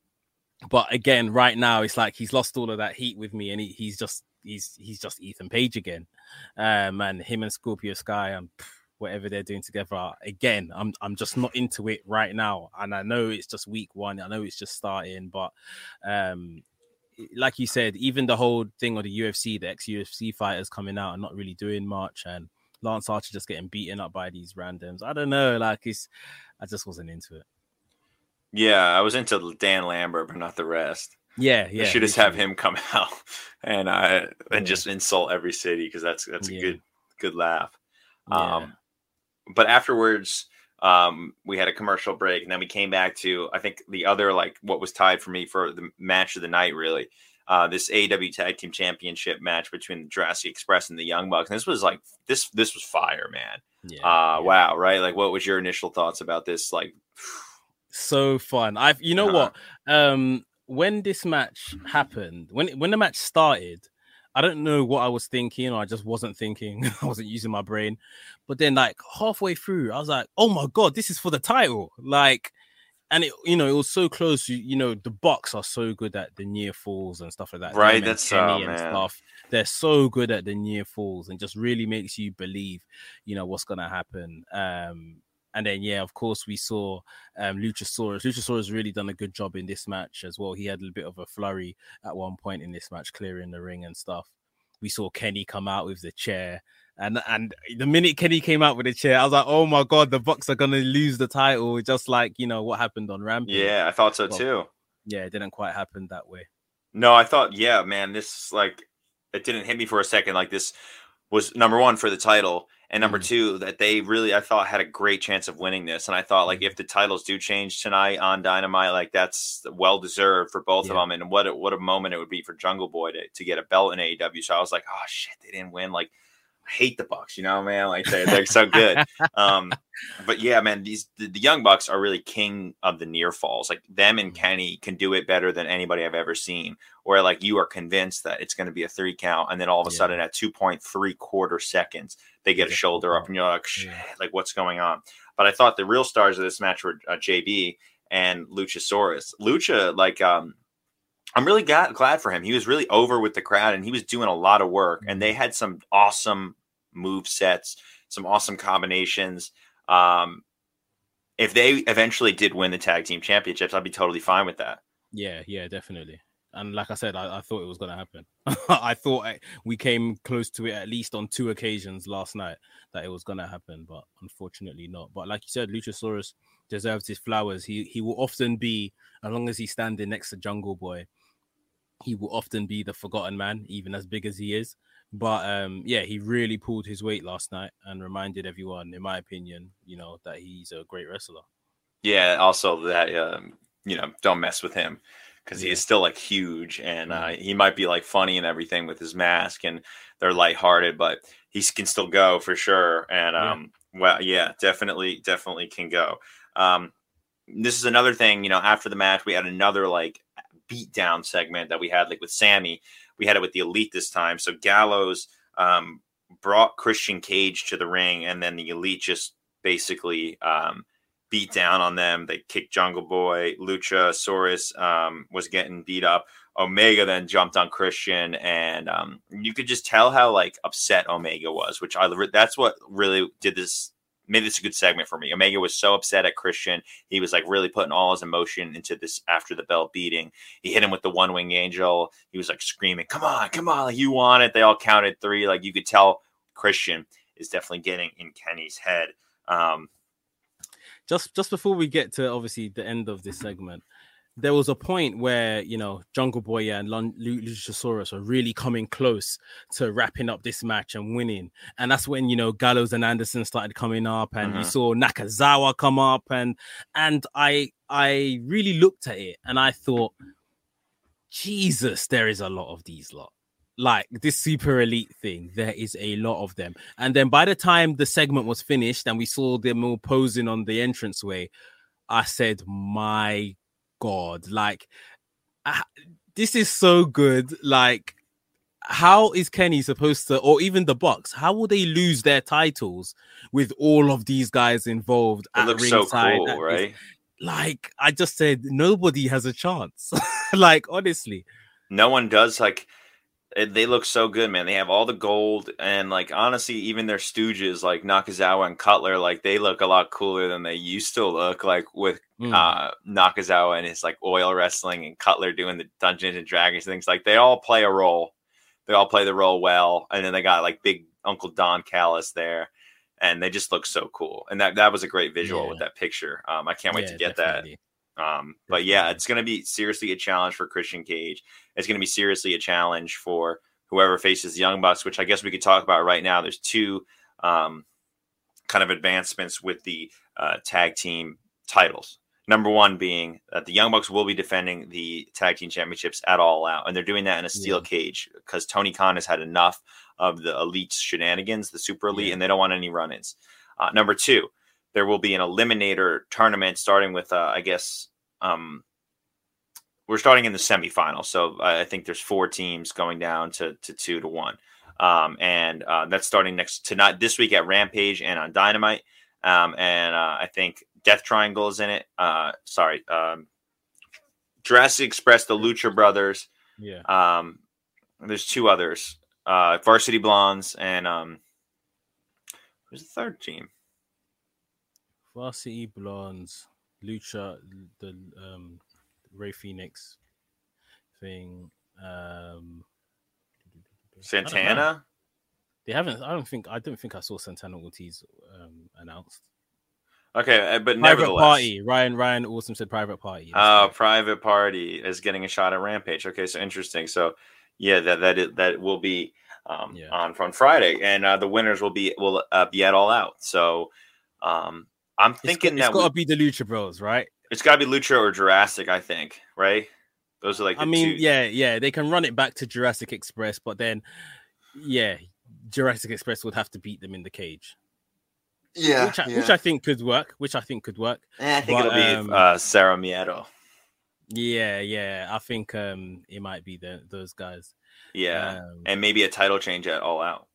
Speaker 1: But again, right now, it's like he's lost all of that heat with me, and he, he's just he's he's just Ethan Page again. Um, and him and Scorpio Sky and whatever they're doing together, again, I'm I'm just not into it right now. And I know it's just week one, I know it's just starting, but um, like you said, even the whole thing of the U F C, the ex-U F C fighters coming out and not really doing much, and Lance Archer just getting beaten up by these randoms. I don't know, like it's, I just wasn't into it.
Speaker 3: Yeah, I was into Dan Lambert, but not the rest.
Speaker 1: Yeah, yeah.
Speaker 3: They should just have him come out and uh, and yeah. just insult every city, because that's that's a
Speaker 1: yeah. good
Speaker 3: good laugh.
Speaker 1: Yeah.
Speaker 3: Um, but afterwards, um, we had a commercial break, and then we came back to, I think, the other, like, what was tied for me for the match of the night, really. Uh, this A E W Tag Team Championship match between the Jurassic Express and the Young Bucks. And this was like this this was fire, man.
Speaker 1: Yeah,
Speaker 3: uh,
Speaker 1: yeah.
Speaker 3: Wow, right? Like, what was your initial thoughts about this? Like,
Speaker 1: so fun. I've you know uh-huh. what? Um, when this match happened, when when the match started, I don't know what I was thinking, or I just wasn't thinking. I wasn't using my brain. But then, like, halfway through, I was like, "Oh my god, this is for the title!" Like, and it, you know, it was so close. You, you know, the Bucks are so good at the near falls and stuff like that.
Speaker 3: Right, that's oh, man.
Speaker 1: Stuff. They're so good at the near falls, and just really makes you believe, you know, what's gonna happen. Um, and then, yeah, of course, we saw um, Luchasaurus. Luchasaurus really done a good job in this match as well. He had a bit of a flurry at one point in this match, clearing the ring and stuff. we saw Kenny come out with the chair. And and the minute Kenny came out with the chair, I was like, oh my God, the Bucks are going to lose the title. Just like, you know, what happened on Rampage.
Speaker 3: Yeah, I thought so
Speaker 1: well,
Speaker 3: too.
Speaker 1: Yeah, it didn't quite happen that way.
Speaker 3: No, I thought, yeah, man, this like, it didn't hit me for a second. Like this was number one for the title. And number mm. two, that they really, I thought, had a great chance of winning this. And I thought, like, mm. if the titles do change tonight on Dynamite, like, that's well-deserved for both yeah. of them. And what a, what a moment it would be for Jungle Boy to, to get a belt in A E W. So I was like, oh, shit, they didn't win. Like, I hate the Bucks, you know, man. Like, they're, they're so good. Um, but, yeah, man, these the, the Young Bucks are really king of the near falls. Like, them and Kenny can do it better than anybody I've ever seen. Where, like, you are convinced that it's going to be a three count. And then all of a yeah. sudden at two point three quarter seconds, they get a shoulder up and you're like, shit, like what's going on? But I thought the real stars of this match were uh, J B and Luchasaurus. Lucha, like, um, I'm really glad, glad for him. He was really over with the crowd and he was doing a lot of work. And they had some awesome move sets, some awesome combinations. Um, if they eventually did win the tag team championships, I'd be totally fine with that.
Speaker 1: Yeah, yeah, definitely. And like I said, I, I thought it was going to happen. I thought I, we came close to it at least on two occasions last night that it was going to happen, but unfortunately not. But like you said, Luchasaurus deserves his flowers. He he will often be, as long as he's standing next to Jungle Boy, he will often be the forgotten man, even as big as he is. But um, yeah, he really pulled his weight last night and reminded everyone, in my opinion, you know, that he's a great wrestler.
Speaker 3: Yeah, also that, um, you know, don't mess with him. Because he is still like huge and uh, he might be like funny and everything with his mask and they're lighthearted, but he can still go for sure. And um, yeah. well, yeah, definitely, definitely can go. Um, this is another thing, you know, after the match, we had another like beat down segment that we had like with Sammy. We had it with the Elite this time. So Gallows um, brought Christian Cage to the ring and then the Elite just basically um, beat down on them. They kicked Jungle Boy. Luchasaurus um, was getting beat up. Omega then jumped on Christian, and um, you could just tell how like upset Omega was, which I that's what really did this made this a good segment for me. Omega was so upset at Christian. He was like really putting all his emotion into this after the belt beating. He hit him with the one wing angel. He was like screaming, "Come on, come on, like you want it." They all counted three. Like you could tell Christian is definitely getting in Kenny's head. Um,
Speaker 1: Just just before we get to obviously the end of this segment, there was a point where, you know, Jungle Boy and Luchasaurus are really coming close to wrapping up this match and winning. And that's when, you know, Gallows and Anderson started coming up and mm-hmm. you saw Nakazawa come up. And and I I really looked at it and I thought, Jesus, there is a lot of these lot. Like this super elite thing, there is a lot of them. And then by the time the segment was finished and we saw them all posing on the entranceway, I said, my God, like uh, this is so good. Like, how is Kenny supposed to, or even the Bucks, how will they lose their titles with all of these guys involved?
Speaker 3: It looks so cool, right?
Speaker 1: Like, I just said, nobody has a chance. Like, honestly,
Speaker 3: no one does. Like, they look so good, man. They have all the gold, and like honestly, even their stooges like Nakazawa and Cutler, like they look a lot cooler than they used to look. Like with mm. uh, Nakazawa and his like oil wrestling, and Cutler doing the Dungeons and Dragons things. Like they all play a role. They all play the role well, and then they got like big Uncle Don Callis there, and they just look so cool. And that that was a great visual yeah. with that picture. Um, I can't wait yeah, to get definitely. that. Um, but yeah, it's going to be seriously a challenge for Christian Cage. It's going to be seriously a challenge for whoever faces the Young Bucks, which I guess we could talk about right now. There's two um, kind of advancements with the uh, tag team titles. Number one being that the Young Bucks will be defending the tag team championships at All Out, and they're doing that in a steel yeah. cage because Tony Khan has had enough of the elite shenanigans, the super elite, yeah. and they don't want any run-ins. Uh, number two, there will be an eliminator tournament starting with, uh, I guess, um, we're starting in the semifinals. So I think there's four teams going down to, to two to one. Um, and uh, that's starting next tonight, this week at Rampage and on Dynamite. Um, and uh, I think Death Triangle is in it. Uh, sorry. Um, Jurassic Express, the Lucha Brothers.
Speaker 1: Yeah.
Speaker 3: Um, there's two others, uh, Varsity Blondes and um, who's the third team?
Speaker 1: Varsity Blondes, Lucha, the um, Ray Phoenix thing. Um,
Speaker 3: Santana?
Speaker 1: They haven't. I don't think. I don't think I saw Santana Ortiz um, announced.
Speaker 3: Okay, but
Speaker 1: Private
Speaker 3: nevertheless,
Speaker 1: Party. Ryan Ryan Awesome said Private Party.
Speaker 3: Oh, uh, Private Party is getting a shot at Rampage. Okay, so interesting. So, yeah, that that is, that will be um, yeah. on on Friday, and uh, the winners will be will uh, be at All Out. So, um, I'm thinking
Speaker 1: it's,
Speaker 3: that
Speaker 1: it's got to be the Lucha Bros, right?
Speaker 3: It's got to be Lucha or Jurassic, I think, right? Those are like the
Speaker 1: I mean,
Speaker 3: two.
Speaker 1: yeah, yeah, they can run it back to Jurassic Express, but then, yeah, Jurassic Express would have to beat them in the cage.
Speaker 3: Yeah,
Speaker 1: which I,
Speaker 3: yeah.
Speaker 1: which I think could work. Which I think could work.
Speaker 3: Eh, I think
Speaker 1: but,
Speaker 3: it'll be
Speaker 1: um,
Speaker 3: uh, Sarah Miedo.
Speaker 1: Yeah, yeah, I think um, it might be the those guys.
Speaker 3: Yeah,
Speaker 1: um,
Speaker 3: and maybe a title change at All Out.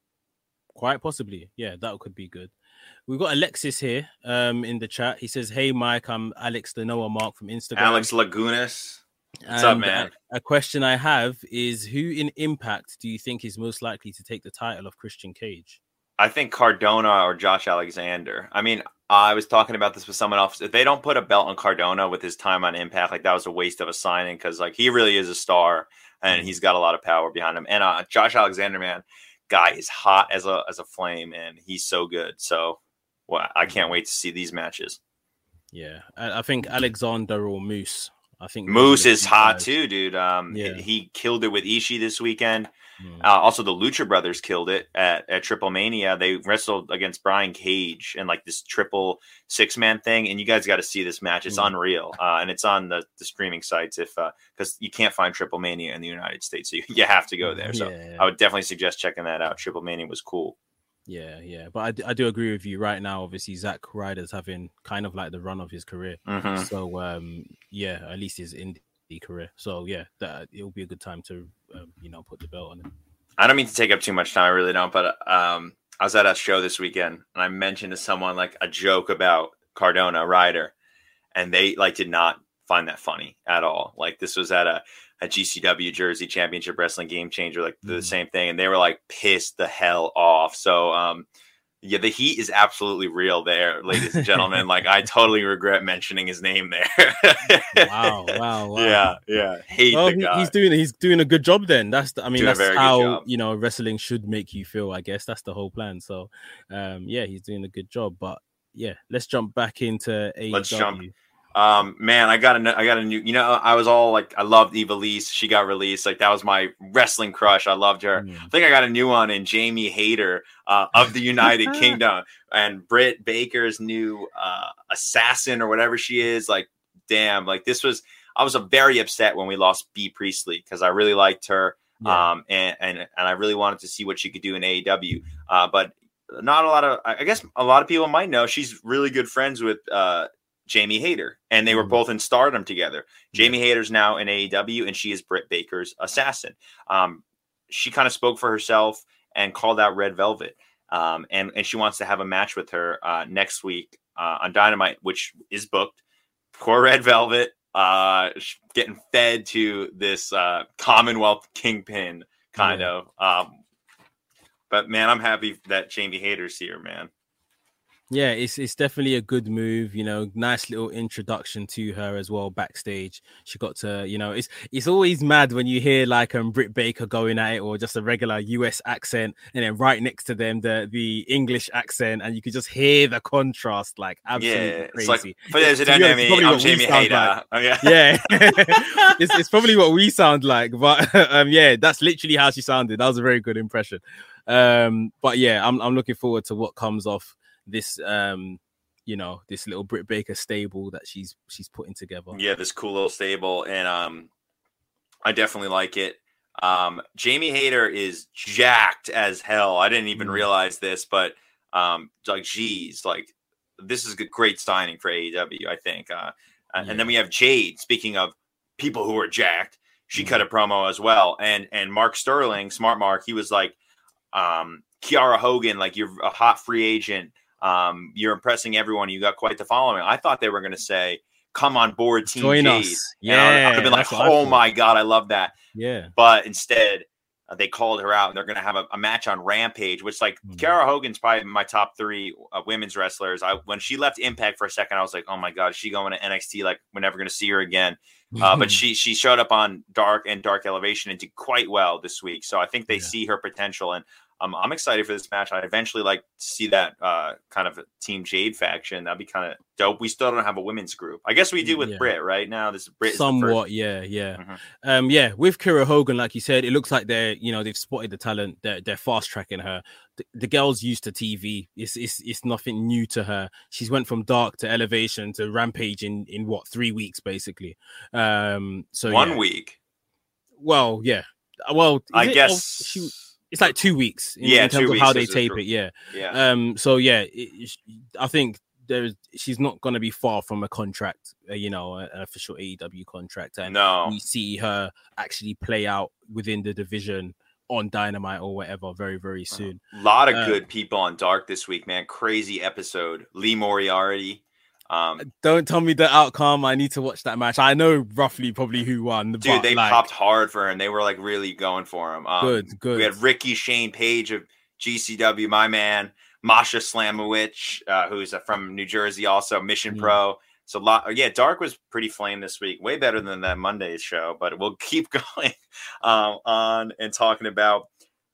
Speaker 1: Quite possibly, yeah, that could be good. We've got Alexis here um, in the chat. He says, "Hey, Mike, I'm Alex the Noah Mark from Instagram."
Speaker 3: Alex Lagunas. What's
Speaker 1: and
Speaker 3: up, man?
Speaker 1: A, a question I have is, who in Impact do you think is most likely to take the title of Christian Cage?
Speaker 3: I think Cardona or Josh Alexander. I mean, I was talking about this with someone else. If they don't put a belt on Cardona with his time on Impact, like that was a waste of a signing because like he really is a star and he's got a lot of power behind him. And uh, Josh Alexander, man, guy is hot as a as a flame and he's so good. So well, I can't wait to see these matches.
Speaker 1: Yeah, I, I think Alexander or Moose. I think
Speaker 3: Moose is hot guys. too, dude. Um,
Speaker 1: yeah.
Speaker 3: he killed it with Ishii this weekend.
Speaker 1: Mm.
Speaker 3: Uh, also, the Lucha Brothers killed it at, at Triple Mania. They wrestled against Brian Cage in like this triple six man thing, and you guys got to see this match. It's mm. unreal, uh, and it's on the, the streaming sites if because uh, you can't find Triple Mania in the United States, so you, you have to go there. So
Speaker 1: yeah.
Speaker 3: I would definitely suggest checking that out. Triple Mania was cool.
Speaker 1: Yeah, yeah, but I, d- I do agree with you. Right now, obviously, Zack Ryder's having kind of like the run of his career.
Speaker 3: Mm-hmm.
Speaker 1: So um, yeah, at least his indie career. So yeah, that it'll be a good time to um, you know put the belt on him.
Speaker 3: I don't mean to take up too much time. I really don't. But um, I was at a show this weekend, and I mentioned to someone like a joke about Cardona Ryder, and they like did not find that funny at all. Like this was at a, a G C W Jersey Championship Wrestling Game Changer, like the mm. same thing, and they were like pissed the hell off. So um, yeah, the heat is absolutely real there, ladies and gentlemen. Like I totally regret mentioning his name there.
Speaker 1: wow, wow, wow.
Speaker 3: Yeah, yeah. Hate
Speaker 1: well,
Speaker 3: the guy.
Speaker 1: He's doing he's doing a good job then. That's the, I mean
Speaker 3: doing
Speaker 1: that's how you know wrestling should make you feel. I guess that's the whole plan. So um, yeah, he's doing a good job. But yeah, let's jump back into A E W.
Speaker 3: Let's jump. Um, man, I got a, I got a new, you know, I was all like, I loved Eva Lise. She got released. Like that was my wrestling crush. I loved her. Mm. I think I got a new one in Jamie Hayter, uh, of the United Kingdom, and Britt Baker's new, uh, assassin or whatever she is. Like, damn, like this was, I was a very upset when we lost Bea Priestley because I really liked her. Yeah. Um, and, and, and I really wanted to see what she could do in A E W. Uh, but not a lot of, I guess a lot of people might know she's really good friends with, uh, Jamie Hayter, and they were both in Stardom together. Jamie yeah. Hayter's now in A E W, and she is Britt Baker's assassin. Um, she kind of spoke for herself and called out Red Velvet, um, and, and she wants to have a match with her uh, next week uh, on Dynamite, which is booked. Poor Red Velvet uh, getting fed to this uh, Commonwealth Kingpin kind yeah. of. Um, but, man, I'm happy that Jamie Hayter's here, man.
Speaker 1: Yeah, it's it's definitely a good move, you know, nice little introduction to her as well backstage. She got to, you know, it's it's always mad when you hear like um Britt Baker going at it or just a regular U S accent and then right next to them the the English accent and you could just hear the contrast like absolutely
Speaker 3: yeah,
Speaker 1: crazy.
Speaker 3: It's like, for those who don't know me, I'm Jamie Hayter.
Speaker 1: Like.
Speaker 3: Oh, yeah.
Speaker 1: Yeah. it's it's probably what we sound like, but um yeah, that's literally how she sounded. That was a very good impression. Um but yeah, I'm I'm looking forward to what comes off this um you know this little Britt Baker stable that she's she's putting together.
Speaker 3: Yeah, this cool little stable, and um I definitely like it. um Jamie Hayter is jacked as hell. I didn't even mm. realize this, but um like geez, like this is a great signing for A E W, I think. uh yeah. And then we have Jade. Speaking of people who are jacked, she mm. cut a promo as well, and and Mark Sterling, Smart Mark, he was like, um Kiara Hogan, like you're a hot free agent. Um, you're impressing everyone. You got quite the following. I thought they were going to say, come on board, Team
Speaker 1: Join
Speaker 3: Jade.
Speaker 1: us. Yeah.
Speaker 3: I would have been like, oh my God, I love that.
Speaker 1: Yeah.
Speaker 3: But instead, uh, they called her out and they're going to have a, a match on Rampage, which like mm. Kiara Hogan's probably my top three uh, women's wrestlers. I When she left Impact for a second, I was like, oh my God, is she going to N X T? Like, we're never going to see her again. uh, but she she showed up on Dark and Dark Elevation and did quite well this week. So I think they yeah. see her potential, and um, I'm excited for this match. I'd eventually like to see that uh, kind of Team Jade faction. That'd be kind of dope. We still don't have a women's group. I guess we do with
Speaker 1: yeah.
Speaker 3: Britt right now. This Britt
Speaker 1: somewhat, yeah, yeah, mm-hmm. um, yeah. With Kira Hogan, like you said, it looks like they're you know they've spotted the talent. They're they're fast tracking her. The, the girl's used to T V. It's it's it's nothing new to her. She's went from Dark to Elevation to Rampage in in what three weeks basically. Um, so
Speaker 3: one
Speaker 1: yeah.
Speaker 3: week.
Speaker 1: Well, yeah. Well,
Speaker 3: I
Speaker 1: it,
Speaker 3: guess
Speaker 1: oh, she, it's like two weeks. In,
Speaker 3: yeah,
Speaker 1: in terms
Speaker 3: two
Speaker 1: of how
Speaker 3: weeks
Speaker 1: they tape
Speaker 3: true.
Speaker 1: it. Yeah,
Speaker 3: yeah.
Speaker 1: Um, so yeah, it, I think there's she's not going to be far from a contract. Uh, you know, an official A E W contract, and
Speaker 3: no.
Speaker 1: we see her actually play out within the division on Dynamite or whatever very very soon.
Speaker 3: A lot of
Speaker 1: uh,
Speaker 3: good people on Dark this week, man. Crazy episode. Lee Moriarty. Um,
Speaker 1: don't tell me the outcome. I need to watch that match. I know roughly probably who won.
Speaker 3: Dude,
Speaker 1: but,
Speaker 3: they
Speaker 1: like,
Speaker 3: popped hard for her, and they were like really going for him. Um,
Speaker 1: good, good.
Speaker 3: We had Ricky Shane Page of G C W, my man. Masha Slamowicz, uh, who's uh, from New Jersey, also Mission mm. Pro. So, lot, yeah, Dark was pretty flame this week. Way better than that Monday's show, but we'll keep going um, on and talking about.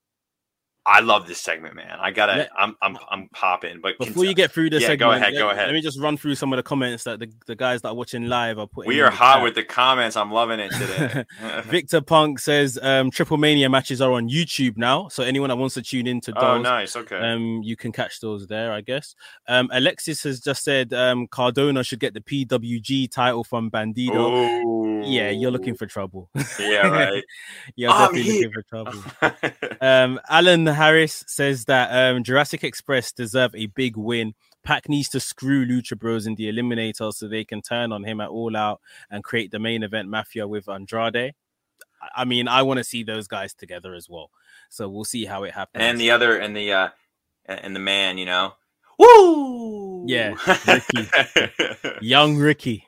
Speaker 3: I love this segment, man. I gotta, let, I'm, I'm, I'm popping. But
Speaker 1: before you get through this,
Speaker 3: yeah,
Speaker 1: segment,
Speaker 3: go ahead,
Speaker 1: let,
Speaker 3: go ahead.
Speaker 1: Let me just run through some of the comments that the, the guys that are watching live are putting.
Speaker 3: We are hot chat. With the comments. I'm loving it today.
Speaker 1: Victor Punk says um, Triple Mania matches are on YouTube now, so anyone that wants to tune into those,
Speaker 3: oh, nice, okay,
Speaker 1: um, you can catch those there, I guess. Um, Alexis has just said um, Cardona should get the P W G title from Bandido.
Speaker 3: Ooh.
Speaker 1: Yeah, you're looking for trouble.
Speaker 3: Yeah, right.
Speaker 1: You're definitely looking for trouble. um, Alan Harris says that um, Jurassic Express deserve a big win. Pac needs to screw Lucha Bros in the Eliminator so they can turn on him at All Out and create the main event Mafia with Andrade. I mean, I want to see those guys together as well. So we'll see how it happens.
Speaker 3: And the other, and the, uh, and the man, you know, woo!
Speaker 1: Yeah, Ricky. Young Ricky.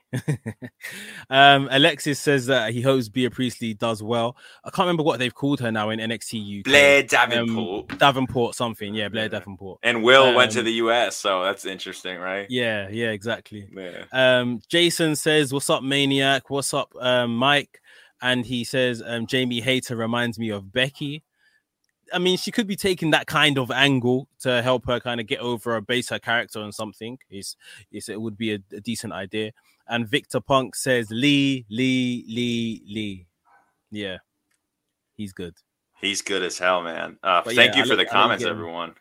Speaker 1: um, Alexis says that he hopes Bea Priestley does well. I can't remember what they've called her now in N X T U K.
Speaker 3: Blair Davenport.
Speaker 1: Um, Davenport something. Yeah, Blair yeah. Davenport.
Speaker 3: And Will um, went to the U S, so that's interesting, right?
Speaker 1: Yeah, yeah, exactly.
Speaker 3: Yeah.
Speaker 1: Um, Jason says, what's up, Maniac? What's up, um, Mike? And he says, um, Jamie Hayter reminds me of Becky. I mean, she could be taking that kind of angle to help her kind of get over or base her character on something. It's, it's, it would be a, a decent idea. And Victor Punk says, Lee, Lee, Lee, Lee. Yeah, he's good.
Speaker 3: He's good as hell, man. Uh, thank yeah, you for the comments, everyone.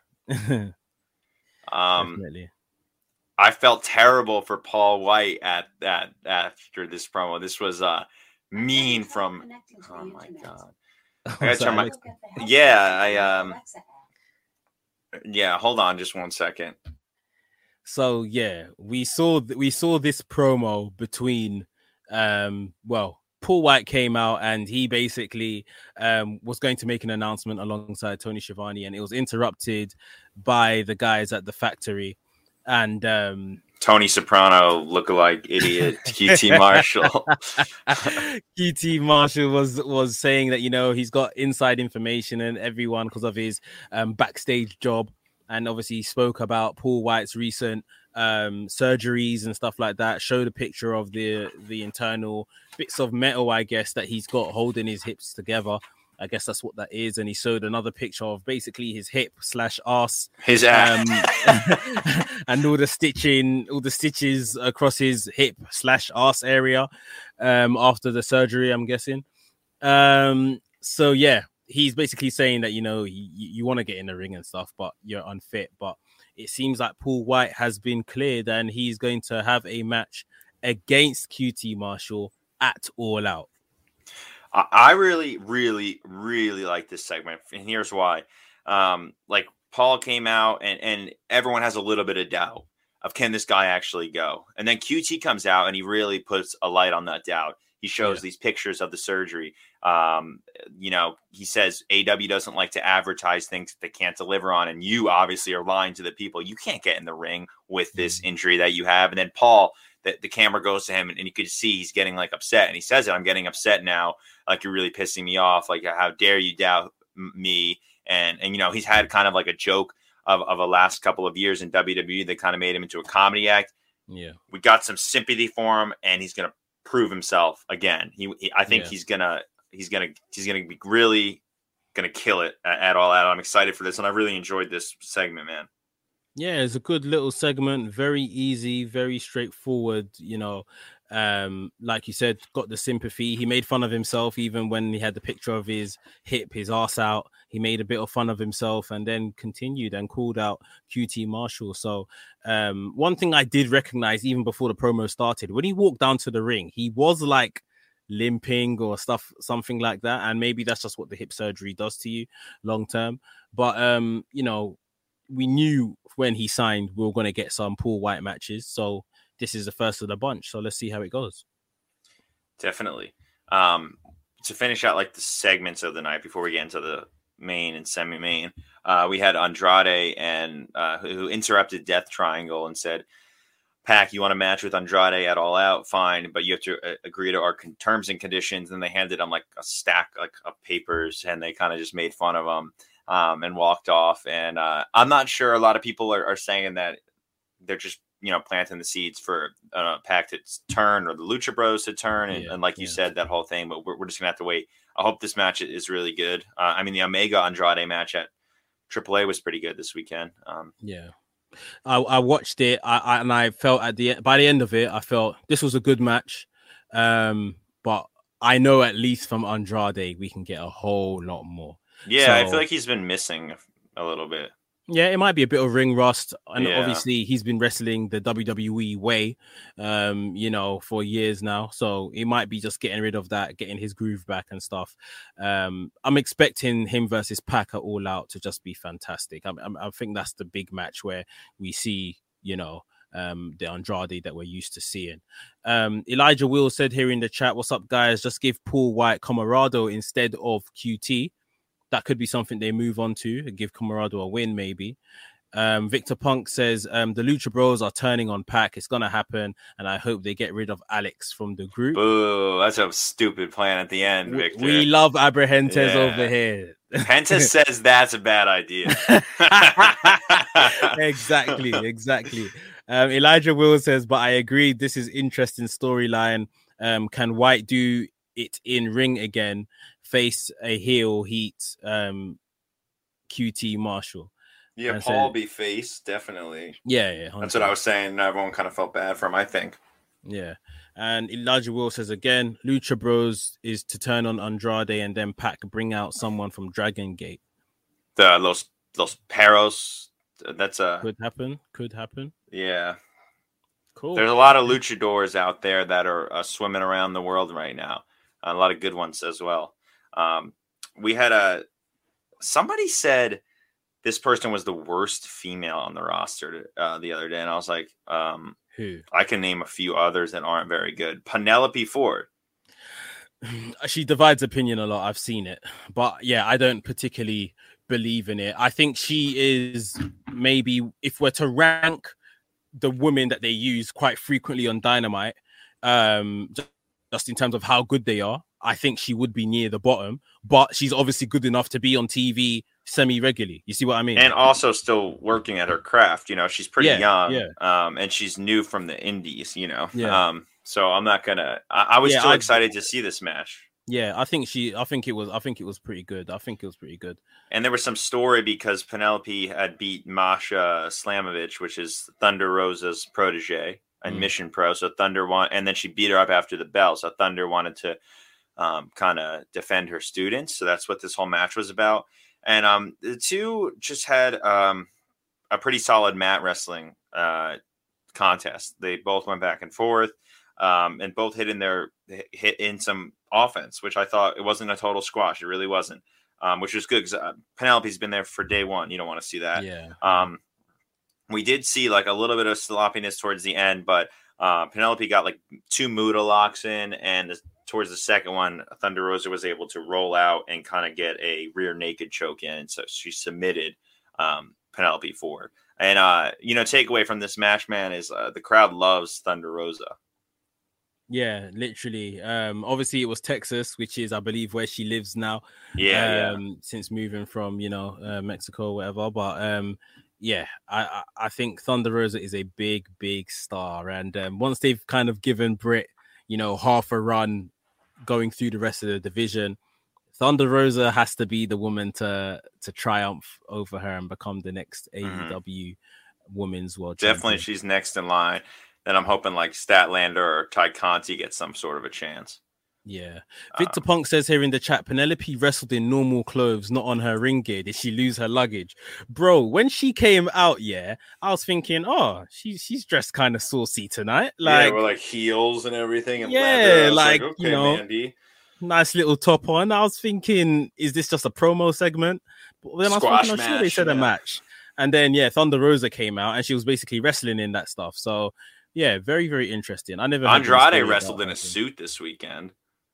Speaker 3: um,
Speaker 1: Definitely.
Speaker 3: I felt terrible for Paul White at that after this promo. This was uh, mean from. Oh my god. I gotta turn my, yeah, I um, yeah. Hold on, just one second.
Speaker 1: So yeah, we saw th- we saw this promo between, um, well, Paul White came out and he basically um was going to make an announcement alongside Tony Schiavone, and it was interrupted by the guys at the factory, and um.
Speaker 3: Tony Soprano lookalike idiot Q T Marshall.
Speaker 1: Q T Marshall was was saying that, you know, he's got inside information and everyone because of his um, backstage job, and obviously he spoke about Paul White's recent um, surgeries and stuff like that. Showed a picture of the the internal bits of metal, I guess, that he's got holding his hips together. I guess that's what that is. And he showed another picture of basically his hip slash ass,
Speaker 3: his ass,
Speaker 1: um, and all the stitching, all the stitches across his hip slash ass area um, after the surgery, I'm guessing. Um, so yeah, he's basically saying that, you know, you, you want to get in the ring and stuff, but you're unfit. But it seems like Paul White has been cleared and he's going to have a match against Q T Marshall at All Out.
Speaker 3: I really, really, really like this segment, and here's why. Um, like Paul came out, and, and everyone has a little bit of doubt of can this guy actually go, and then Q T comes out, and he really puts a light on that doubt. He shows yeah. these pictures of the surgery. Um, you know, he says A E W doesn't like to advertise things that they can't deliver on, and you obviously are lying to the people. You can't get in the ring with this mm-hmm. injury that you have. And then Paul, the, the camera goes to him, and, and you could see he's getting like upset, and he says it, I'm getting upset now. Like, you're really pissing me off. Like, how dare you doubt me? And, and you know, he's had kind of like a joke of, of a last couple of years in W W E that kind of made him into a comedy act.
Speaker 1: Yeah.
Speaker 3: We got some sympathy for him, and he's going to prove himself again. He, he I think
Speaker 1: Yeah.
Speaker 3: he's gonna he's gonna he's gonna be really gonna kill it at, at All Out. I'm excited for this, and I really enjoyed this segment, man.
Speaker 1: Yeah, it's a good little segment, very easy, very straightforward, you know. Um, like you said, got the sympathy. He made fun of himself even when he had the picture of his hip, his ass out. He made a bit of fun of himself and then continued and called out Q T Marshall. So um, one thing I did recognize even before the promo started, when he walked down to the ring, he was like limping or stuff, something like that. And maybe that's just what the hip surgery does to you long term. But, um, you know, we knew when he signed we were going to get some Paul White matches, so this is the first of the bunch. So let's see how it goes.
Speaker 3: Definitely. Um, to finish out like the segments of the night before we get into the main and semi-main, uh, we had Andrade and uh, who interrupted Death Triangle and said, "Pac, you want a match with Andrade at All Out? Fine, but you have to uh, agree to our con- terms and conditions." And they handed him like a stack like of papers, and they kind of just made fun of him. Um, and walked off. And uh, I'm not sure. A lot of people are, are saying that they're just, you know, planting the seeds for uh, Pac to turn or the Lucha Bros to turn. And,
Speaker 1: Yeah,
Speaker 3: and like you
Speaker 1: yeah.
Speaker 3: said, that whole thing. But we're, we're just going to have to wait. I hope this match is really good. Uh, I mean, the Omega Andrade match at Triple A was pretty good this weekend. Um,
Speaker 1: Yeah. I, I watched it I, I, and I felt at the by the end of it, I felt this was a good match. Um, but I know at least from Andrade, we can get a whole lot more.
Speaker 3: yeah,
Speaker 1: So,
Speaker 3: I feel like he's been missing a little bit.
Speaker 1: yeah, it might be a bit of ring rust, and
Speaker 3: Yeah.
Speaker 1: obviously he's been wrestling the W W E way, um, you know, for years now. So it might be just getting rid of that, getting his groove back and stuff. Um, I'm expecting him versus Pac at All Out to just be fantastic. I, I, I think that's the big match where we see, you know, um, the Andrade that we're used to seeing. Um, Elijah Will said here in the chat, "What's up, guys? Just give Paul White Camarado instead of Q T." That could be something they move on to and give Camarado a win, maybe. Um, Victor Punk says um, the Lucha Bros are turning on Pac. It's going to happen, and I hope they get rid of Alex from the group.
Speaker 3: Boo, that's a stupid plan at the end, Victor.
Speaker 1: We love Abrahentes
Speaker 3: Yeah.
Speaker 1: over here.
Speaker 3: Penta says that's a bad idea.
Speaker 1: exactly, exactly. Um, Elijah Will says, but I agree, this is interesting storyline. Um, can White do it in ring again? Face a heel heat um, Q T Marshall.
Speaker 3: Yeah,
Speaker 1: And
Speaker 3: Paul
Speaker 1: so-
Speaker 3: be face, definitely.
Speaker 1: Yeah, yeah.
Speaker 3: That's what I was saying. Everyone kind of felt bad for him, I think.
Speaker 1: Yeah. And Elijah Will says again, Lucha Bros is to turn on Andrade and then Pac bring out someone from Dragon Gate.
Speaker 3: The Los Los Perros, that's a
Speaker 1: Could happen. Could happen.
Speaker 3: yeah.
Speaker 1: Cool.
Speaker 3: There's a lot of luchadors out there that are uh, swimming around the world right now. A lot of good ones as well. Um, we had a somebody said this person was the worst female on the roster uh, the other day, and I was like, um,
Speaker 1: Who?
Speaker 3: I can name a few others that aren't very good. Penelope Ford.
Speaker 1: She divides opinion a lot. I've seen it. But yeah, I don't particularly believe in it. I think she is maybe, if we're to rank the women that they use quite frequently on Dynamite, um, just, just in terms of how good they are, I think she would be near the bottom. But she's obviously good enough to be on T V semi-regularly. You see what I mean?
Speaker 3: And also still working at her craft. You know, she's pretty
Speaker 1: Yeah,
Speaker 3: young,
Speaker 1: yeah.
Speaker 3: um, and she's new from the indies, you know.
Speaker 1: Yeah.
Speaker 3: Um, so I'm not gonna. I, I was
Speaker 1: Yeah,
Speaker 3: still
Speaker 1: I-
Speaker 3: excited to see this match,
Speaker 1: Yeah, I think she. I think it was. I think it was pretty good. I think it was pretty good.
Speaker 3: and there was some story because Penelope had beat Masha Slamovich, which is Thunder Rosa's protege and
Speaker 1: Mm.
Speaker 3: Mission Pro. So Thunder want, and then she beat her up after the bell. So Thunder wanted to um, kind of defend her students. So that's what this whole match was about. And um, the two just had um, a pretty solid mat wrestling uh, contest. They both went back and forth. Um, and both hit in their hit in some offense, which I thought it wasn't a total squash. It really wasn't, um, which was good because uh, Penelope's been there for day one. You don't want to see that.
Speaker 1: Yeah.
Speaker 3: Um, we did see like a little bit of sloppiness towards the end, but uh, Penelope got like two Muda locks in, and towards the second one, Thunder Rosa was able to roll out and kind of get a rear naked choke in. So she submitted um, Penelope Ford. And, uh, you know, takeaway from this match, man, is uh, the crowd loves Thunder Rosa.
Speaker 1: Yeah, literally. Um, obviously, it was Texas, which is, I believe, where she lives now.
Speaker 3: Yeah,
Speaker 1: um, Since moving from, you know, uh, Mexico or whatever. But um, yeah, I, I I think Thunder Rosa is a big, big star. And um, once they've kind of given Britt, you know, half a run going through the rest of the division. Thunder Rosa has to be the woman to to triumph over her and become the next mm-hmm. A E W Women's World
Speaker 3: Definitely,
Speaker 1: Champion.
Speaker 3: She's next in line. Then I'm hoping like Statlander or Ty Conti get some sort of a chance.
Speaker 1: Yeah. Victor um, Punk says here in the chat, Penelope wrestled in normal clothes, not on her ring gear. Did she lose her luggage? Bro, when she came out, yeah, I was thinking, oh, she's she's dressed kind of saucy tonight. Like,
Speaker 3: yeah, with like heels and everything. And
Speaker 1: yeah,
Speaker 3: leather.
Speaker 1: like,
Speaker 3: like, okay,
Speaker 1: you know,
Speaker 3: Mandy.
Speaker 1: Nice little top on. I was thinking, is this just a promo segment? But then
Speaker 3: Squash
Speaker 1: I was thinking,
Speaker 3: match,
Speaker 1: I'm sure they said
Speaker 3: yeah.
Speaker 1: a match. And then, yeah, Thunder Rosa came out and she was basically wrestling in that stuff. So, yeah, very, very interesting. I never
Speaker 3: Andrade wrestled in a suit this weekend.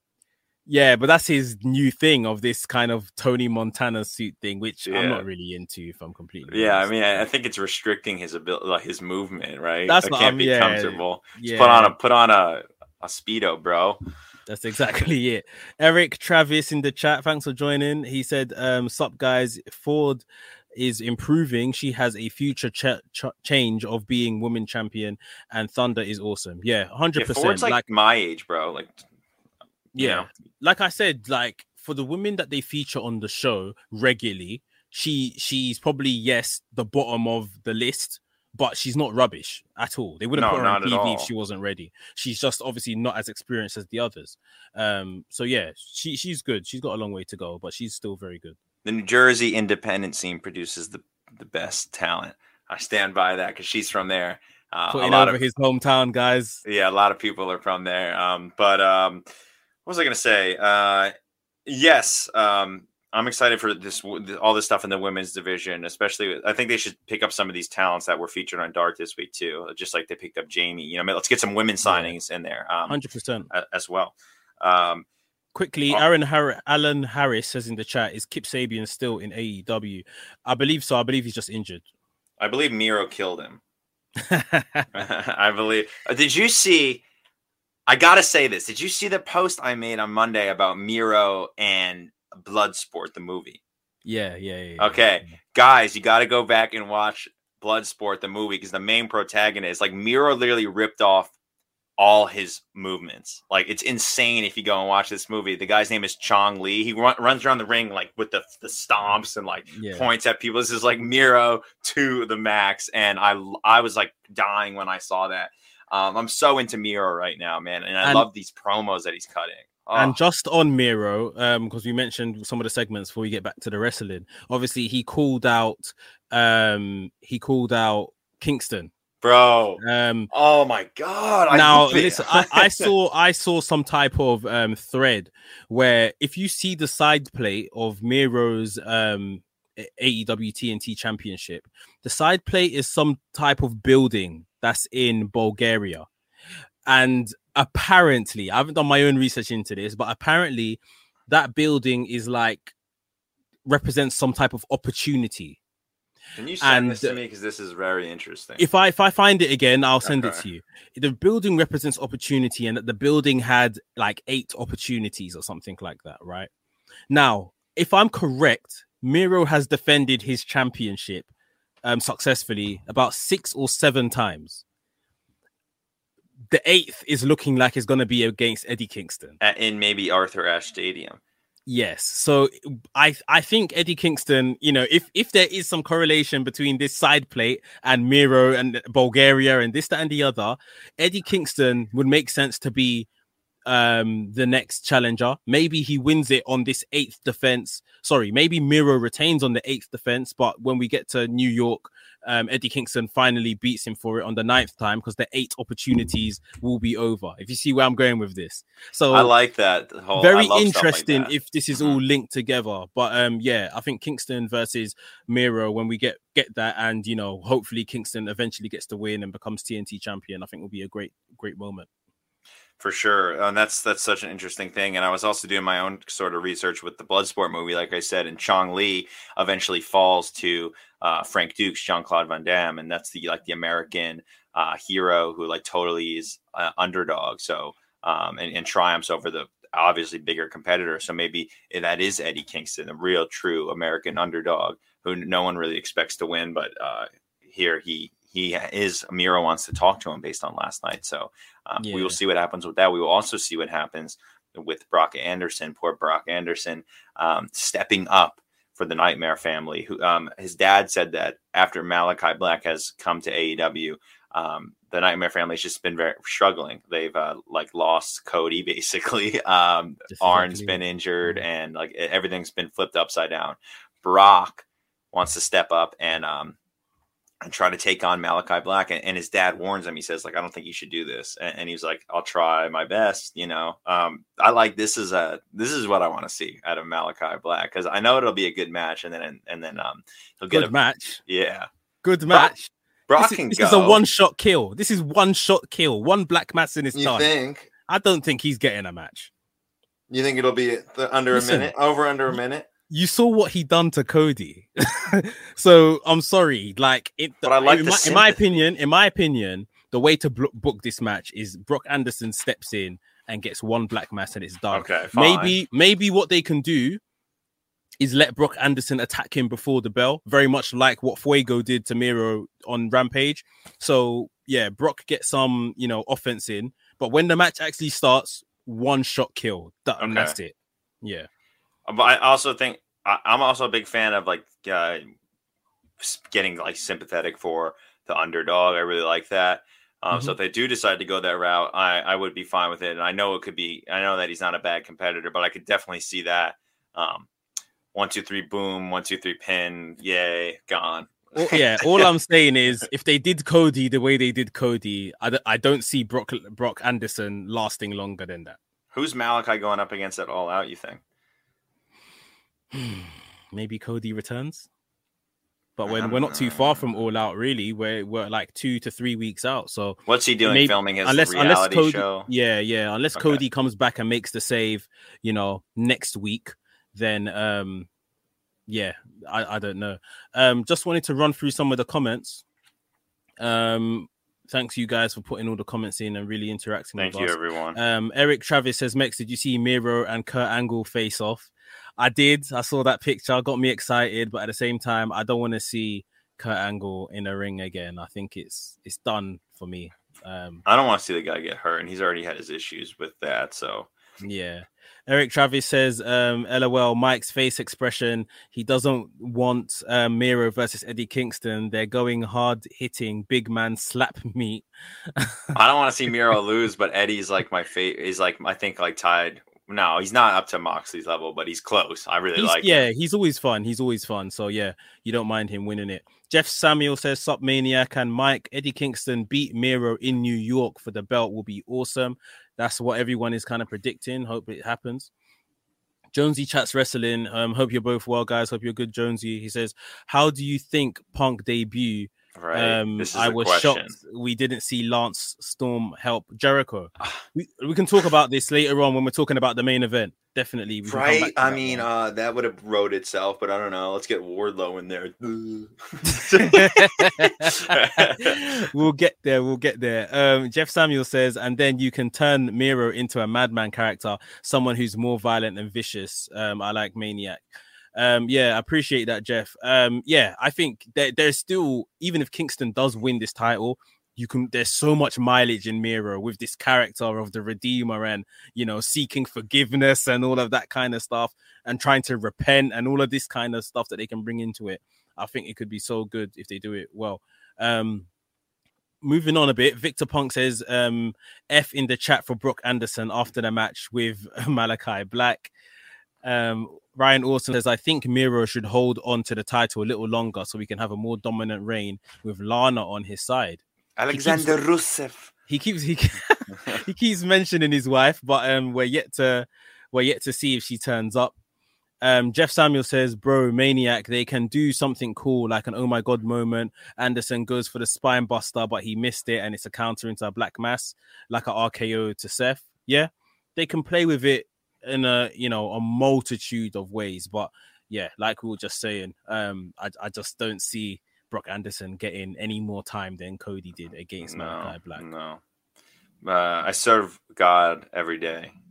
Speaker 1: Yeah, but that's his new thing of this kind of Tony Montana suit thing, which
Speaker 3: yeah.
Speaker 1: I'm not really into, if I'm completely
Speaker 3: Yeah,
Speaker 1: honest.
Speaker 3: I mean, I think it's restricting his ability, like his movement, right?
Speaker 1: That's
Speaker 3: it
Speaker 1: what
Speaker 3: can't
Speaker 1: I'm,
Speaker 3: be
Speaker 1: yeah,
Speaker 3: comfortable.
Speaker 1: Yeah.
Speaker 3: Just put on a put on a, a Speedo, bro.
Speaker 1: That's exactly it. Eric Travis in the chat, thanks for joining. He said, um, sup guys, Ford is improving. She has a future ch- ch- change of being women champion, and Thunder is awesome. Yeah, one hundred percent.
Speaker 3: Yeah, Ford's like,
Speaker 1: like
Speaker 3: my age, bro. Like,
Speaker 1: yeah,
Speaker 3: know.
Speaker 1: like I said, like for the women that they feature on the show regularly, she she's probably, yes, the bottom of the list, but she's not rubbish at all. They wouldn't
Speaker 3: no,
Speaker 1: put her on T V
Speaker 3: all.
Speaker 1: if she wasn't ready. She's just obviously not as experienced as the others. Um, so yeah, she she's good. She's got a long way to go, but she's still very good.
Speaker 3: The New Jersey independent scene produces the, the best talent. I stand by that because she's from there.
Speaker 1: Uh, Putting over of, his hometown, guys.
Speaker 3: Yeah, a lot of people are from there. Um, but um, what was I going to say? Uh, yes, um, I'm excited for this, all this stuff in the women's division, especially. I think they should pick up some of these talents that were featured on Dark this week too, just like they picked up Jamie. You know, let's get some women signings yeah. in there, um,
Speaker 1: one hundred percent
Speaker 3: as well. Um,
Speaker 1: Quickly, oh. Aaron Har- Alan Harris says in the chat, is Kip Sabian still in A E W? I believe so. I believe he's just injured.
Speaker 3: I believe Miro killed him. I believe. Did you see? I gotta say this. Did you see the post I made on Monday about Miro and Bloodsport, the movie?
Speaker 1: Yeah, yeah, yeah.
Speaker 3: Okay,
Speaker 1: yeah.
Speaker 3: guys, you got to go back and watch Bloodsport, the movie, because the main protagonist, like Miro, literally ripped off all his movements. Like, it's insane if you go and watch this movie. The guy's name is Chong Li. He run, runs around the ring like with the the stomps and like yeah. points at people. This is like Miro to the max, and I I was like dying when I saw that. Um, I'm so into Miro right now, man, and I and, love these promos that he's cutting. Oh.
Speaker 1: And just on Miro, um, because we mentioned some of the segments before we get back to the wrestling. Obviously, he called out, um, he called out Kingston.
Speaker 3: Bro,
Speaker 1: um,
Speaker 3: oh my god! I
Speaker 1: now, listen, I, I saw I saw some type of um thread where if you see the side plate of Miro's um A E W T N T Championship, the side plate is some type of building that's in Bulgaria, and apparently, I haven't done my own research into this, but apparently, that building is like represents some type of opportunity.
Speaker 3: Can you send
Speaker 1: and,
Speaker 3: this to me, because this is very interesting?
Speaker 1: If I if I find it again, I'll send
Speaker 3: okay.
Speaker 1: it to you. The building represents opportunity, and that the building had like eight opportunities or something like that, right? Now, if I'm correct, Miro has defended his championship um, successfully about six or seven times. The eighth is looking like it's going to be against Eddie Kingston
Speaker 3: in maybe Arthur Ashe Stadium.
Speaker 1: Yes. So I I think Eddie Kingston, you know, if if there is some correlation between this side plate and Miro and Bulgaria and this, that, and the other, Eddie Kingston would make sense to be um the next challenger. Maybe he wins it on this eighth defense. Sorry, maybe Miro retains on the eighth defense, but when we get to New York, um, Eddie Kingston finally beats him for it on the ninth time, because the eight opportunities will be over. If you see where I'm going with this, so
Speaker 3: I like that. Whole,
Speaker 1: very
Speaker 3: I
Speaker 1: interesting
Speaker 3: like that.
Speaker 1: If this is all linked together. But um, yeah, I think Kingston versus Miro, when we get get that, and you know, hopefully Kingston eventually gets to win and becomes T N T champion, I think will be a great great moment.
Speaker 3: For sure. And that's that's such an interesting thing. And I was also doing my own sort of research with the Bloodsport movie, like I said, and Chong Li eventually falls to uh, Frank Dukes, Jean-Claude Van Damme. And that's the like the American uh, hero who like totally is uh, underdog. So um, and, and triumphs over the obviously bigger competitor. So maybe that is Eddie Kingston, a real true American underdog who no one really expects to win. But uh, here he he is Miro wants to talk to him based on last night. So um,
Speaker 1: Yeah.
Speaker 3: we will see what happens with that. We will also see what happens with Brock Anderson, poor Brock Anderson, um, stepping up for the Nightmare family. Who um, his dad said that after Malachi Black has come to A E W, um, the Nightmare family has just been very struggling. They've uh, like lost Cody basically. Um, Arn's been injured, and like everything's been flipped upside down. Brock wants to step up and um, and try to take on Malachi Black, and, and his dad warns him. He says, like, I don't think you should do this, and, and he's like, I'll try my best. You know, um, I like this is a this is what I want to see out of Malachi Black, because I know it'll be a good match, and then and, and then um he'll get
Speaker 1: Good
Speaker 3: a
Speaker 1: match.
Speaker 3: Yeah,
Speaker 1: Good match.
Speaker 3: Brock
Speaker 1: this is,
Speaker 3: can
Speaker 1: this
Speaker 3: go.
Speaker 1: is a one-shot kill. This is one-shot kill. One Black Mass in his
Speaker 3: You
Speaker 1: time.
Speaker 3: think?
Speaker 1: I don't think he's getting a match.
Speaker 3: You think it'll be the, under
Speaker 1: Listen,
Speaker 3: a minute, over under a minute?
Speaker 1: You saw what he done to Cody. So I'm sorry. Like, it,
Speaker 3: But I like
Speaker 1: in,
Speaker 3: the
Speaker 1: my, in my
Speaker 3: sympathy.
Speaker 1: opinion, in my opinion, the way to blo- book this match is Brock Anderson steps in and gets one Black Mass and it's done.
Speaker 3: Okay, fine.
Speaker 1: Maybe, maybe what they can do is let Brock Anderson attack him before the bell, very much like what Fuego did to Miro on Rampage. So yeah, Brock gets some, you know, offense in, but when the match actually starts, one shot kill. That, and
Speaker 3: Okay.
Speaker 1: that's it. Yeah.
Speaker 3: But I also think I, I'm also a big fan of like uh, getting like sympathetic for the underdog. I really like that. Um,
Speaker 1: Mhm.
Speaker 3: So if they do decide to go that route, I, I would be fine with it. And I know it could be. I know that he's not a bad competitor, but I could definitely see that. Um, one, two, three, boom. One, two, three, pin. Yay, gone.
Speaker 1: Well, yeah, all I'm saying is if they did Cody the way they did Cody, I, d- I don't see Brock Brock Anderson lasting longer than that.
Speaker 3: Who's Malachi going up against at All Out? You think?
Speaker 1: Maybe Cody returns, but when we're not too far from All Out, really, we're we're like two to three weeks out. So
Speaker 3: What's he doing?
Speaker 1: maybe-
Speaker 3: filming his
Speaker 1: unless unless
Speaker 3: reality
Speaker 1: Cody,
Speaker 3: show?
Speaker 1: yeah, yeah, unless
Speaker 3: Okay.
Speaker 1: Cody comes back and makes the save, you know, next week, then um, yeah, I I don't know. Um, just wanted to run through some of the comments. Um, thanks you guys for putting all the comments in and really interacting
Speaker 3: Thank
Speaker 1: with
Speaker 3: you,
Speaker 1: us.
Speaker 3: everyone.
Speaker 1: Um, Eric Travis says, Mex, did you see Miro and Kurt Angle face off? I did. I saw that picture. Got me excited, but at the same time, I don't want to see Kurt Angle in a ring again. I think it's it's done for me. Um,
Speaker 3: I don't want to see the guy get hurt, and he's already had his issues with that. So
Speaker 1: yeah. Eric Travis says, um, LOL, Mike's face expression. He doesn't want um, Miro versus Eddie Kingston. They're going hard hitting, big man slap meet.
Speaker 3: I don't want to see Miro lose, but Eddie's like my favorite. He's like I think like tied. No, he's not up to Moxley's level, but he's close. I really
Speaker 1: He's,
Speaker 3: like.
Speaker 1: yeah,
Speaker 3: him.
Speaker 1: he's always fun. He's always fun. So yeah, you don't mind him winning it. Jeff Samuel says, Sup Maniac and Mike, Eddie Kingston beat Miro in New York for the belt will be awesome. That's what everyone is kind of predicting. Hope it happens. Jonesy chats wrestling. Um, hope you're both well, guys. Hope you're good, Jonesy. He says, how do you think Punk debut?
Speaker 3: Right.
Speaker 1: Um,
Speaker 3: this is
Speaker 1: I
Speaker 3: a
Speaker 1: was
Speaker 3: question.
Speaker 1: shocked we didn't see Lance Storm help Jericho. we, we can talk about this later on when we're talking about the main event. Definitely. We can come back
Speaker 3: Right.
Speaker 1: to
Speaker 3: I
Speaker 1: that
Speaker 3: mean,
Speaker 1: one.
Speaker 3: uh, that would have wrote itself, but I don't know. Let's get Wardlow in there.
Speaker 1: We'll get there. We'll get there. Um, Jeff Samuel says, and then you can turn Miro into a madman character, someone who's more violent and vicious. Um, I like Maniac. Um, yeah, I appreciate that, Jeff. Um, yeah, I think that there's still, even if Kingston does win this title, you can. There's so much mileage in Miro with this character of the Redeemer, and you know, seeking forgiveness and all of that kind of stuff, and trying to repent and all of this kind of stuff that they can bring into it. I think it could be so good if they do it well. Um, moving on a bit, Victor Punk says um, F in the chat for Brock Anderson after the match with Malachi Black. Um, Ryan Orson says, I think Miro should hold on to the title a little longer so we can have a more dominant reign with Lana on his side.
Speaker 3: Alexander
Speaker 1: keeps-
Speaker 3: Rusev.
Speaker 1: He keeps he, he keeps mentioning his wife, but um, we're yet to we're yet to see if she turns up. Um, Jeff Samuel says, bro, Maniac, they can do something cool like an oh my god moment. Anderson goes for the spine buster, but he missed it, and it's a counter into a Black Mass, like an R K O to Seth. Yeah, they can play with it in a you know a multitude of ways, but yeah, like we were just saying, um, I, I just don't see Brock Anderson getting any more time than Cody did against
Speaker 3: No,
Speaker 1: Malachi Black.
Speaker 3: no. Uh, I serve God every day,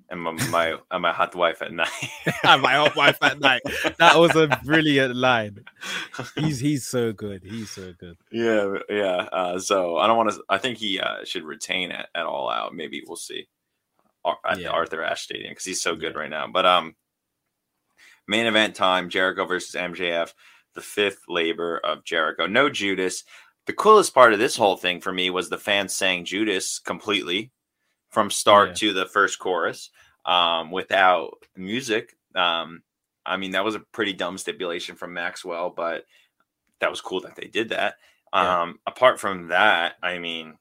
Speaker 3: and my my, and my hot wife at night.
Speaker 1: And my hot wife at night. That was a brilliant line. He's he's so good. He's so good.
Speaker 3: Yeah, yeah. Uh, so I don't want to. I think he uh, should retain it at All Out. Maybe we'll see at
Speaker 1: Yeah.
Speaker 3: the Arthur Ashe Stadium because he's so good yeah. right now. But um, main event time: Jericho versus M J F, the fifth labor of Jericho. No Judas. The coolest part of this whole thing for me was the fans sang Judas completely from start yeah. to the first chorus um, without music. Um, I mean, that was a pretty dumb stipulation from Maxwell, but that was cool that they did that. Yeah. Um, apart from that, I mean,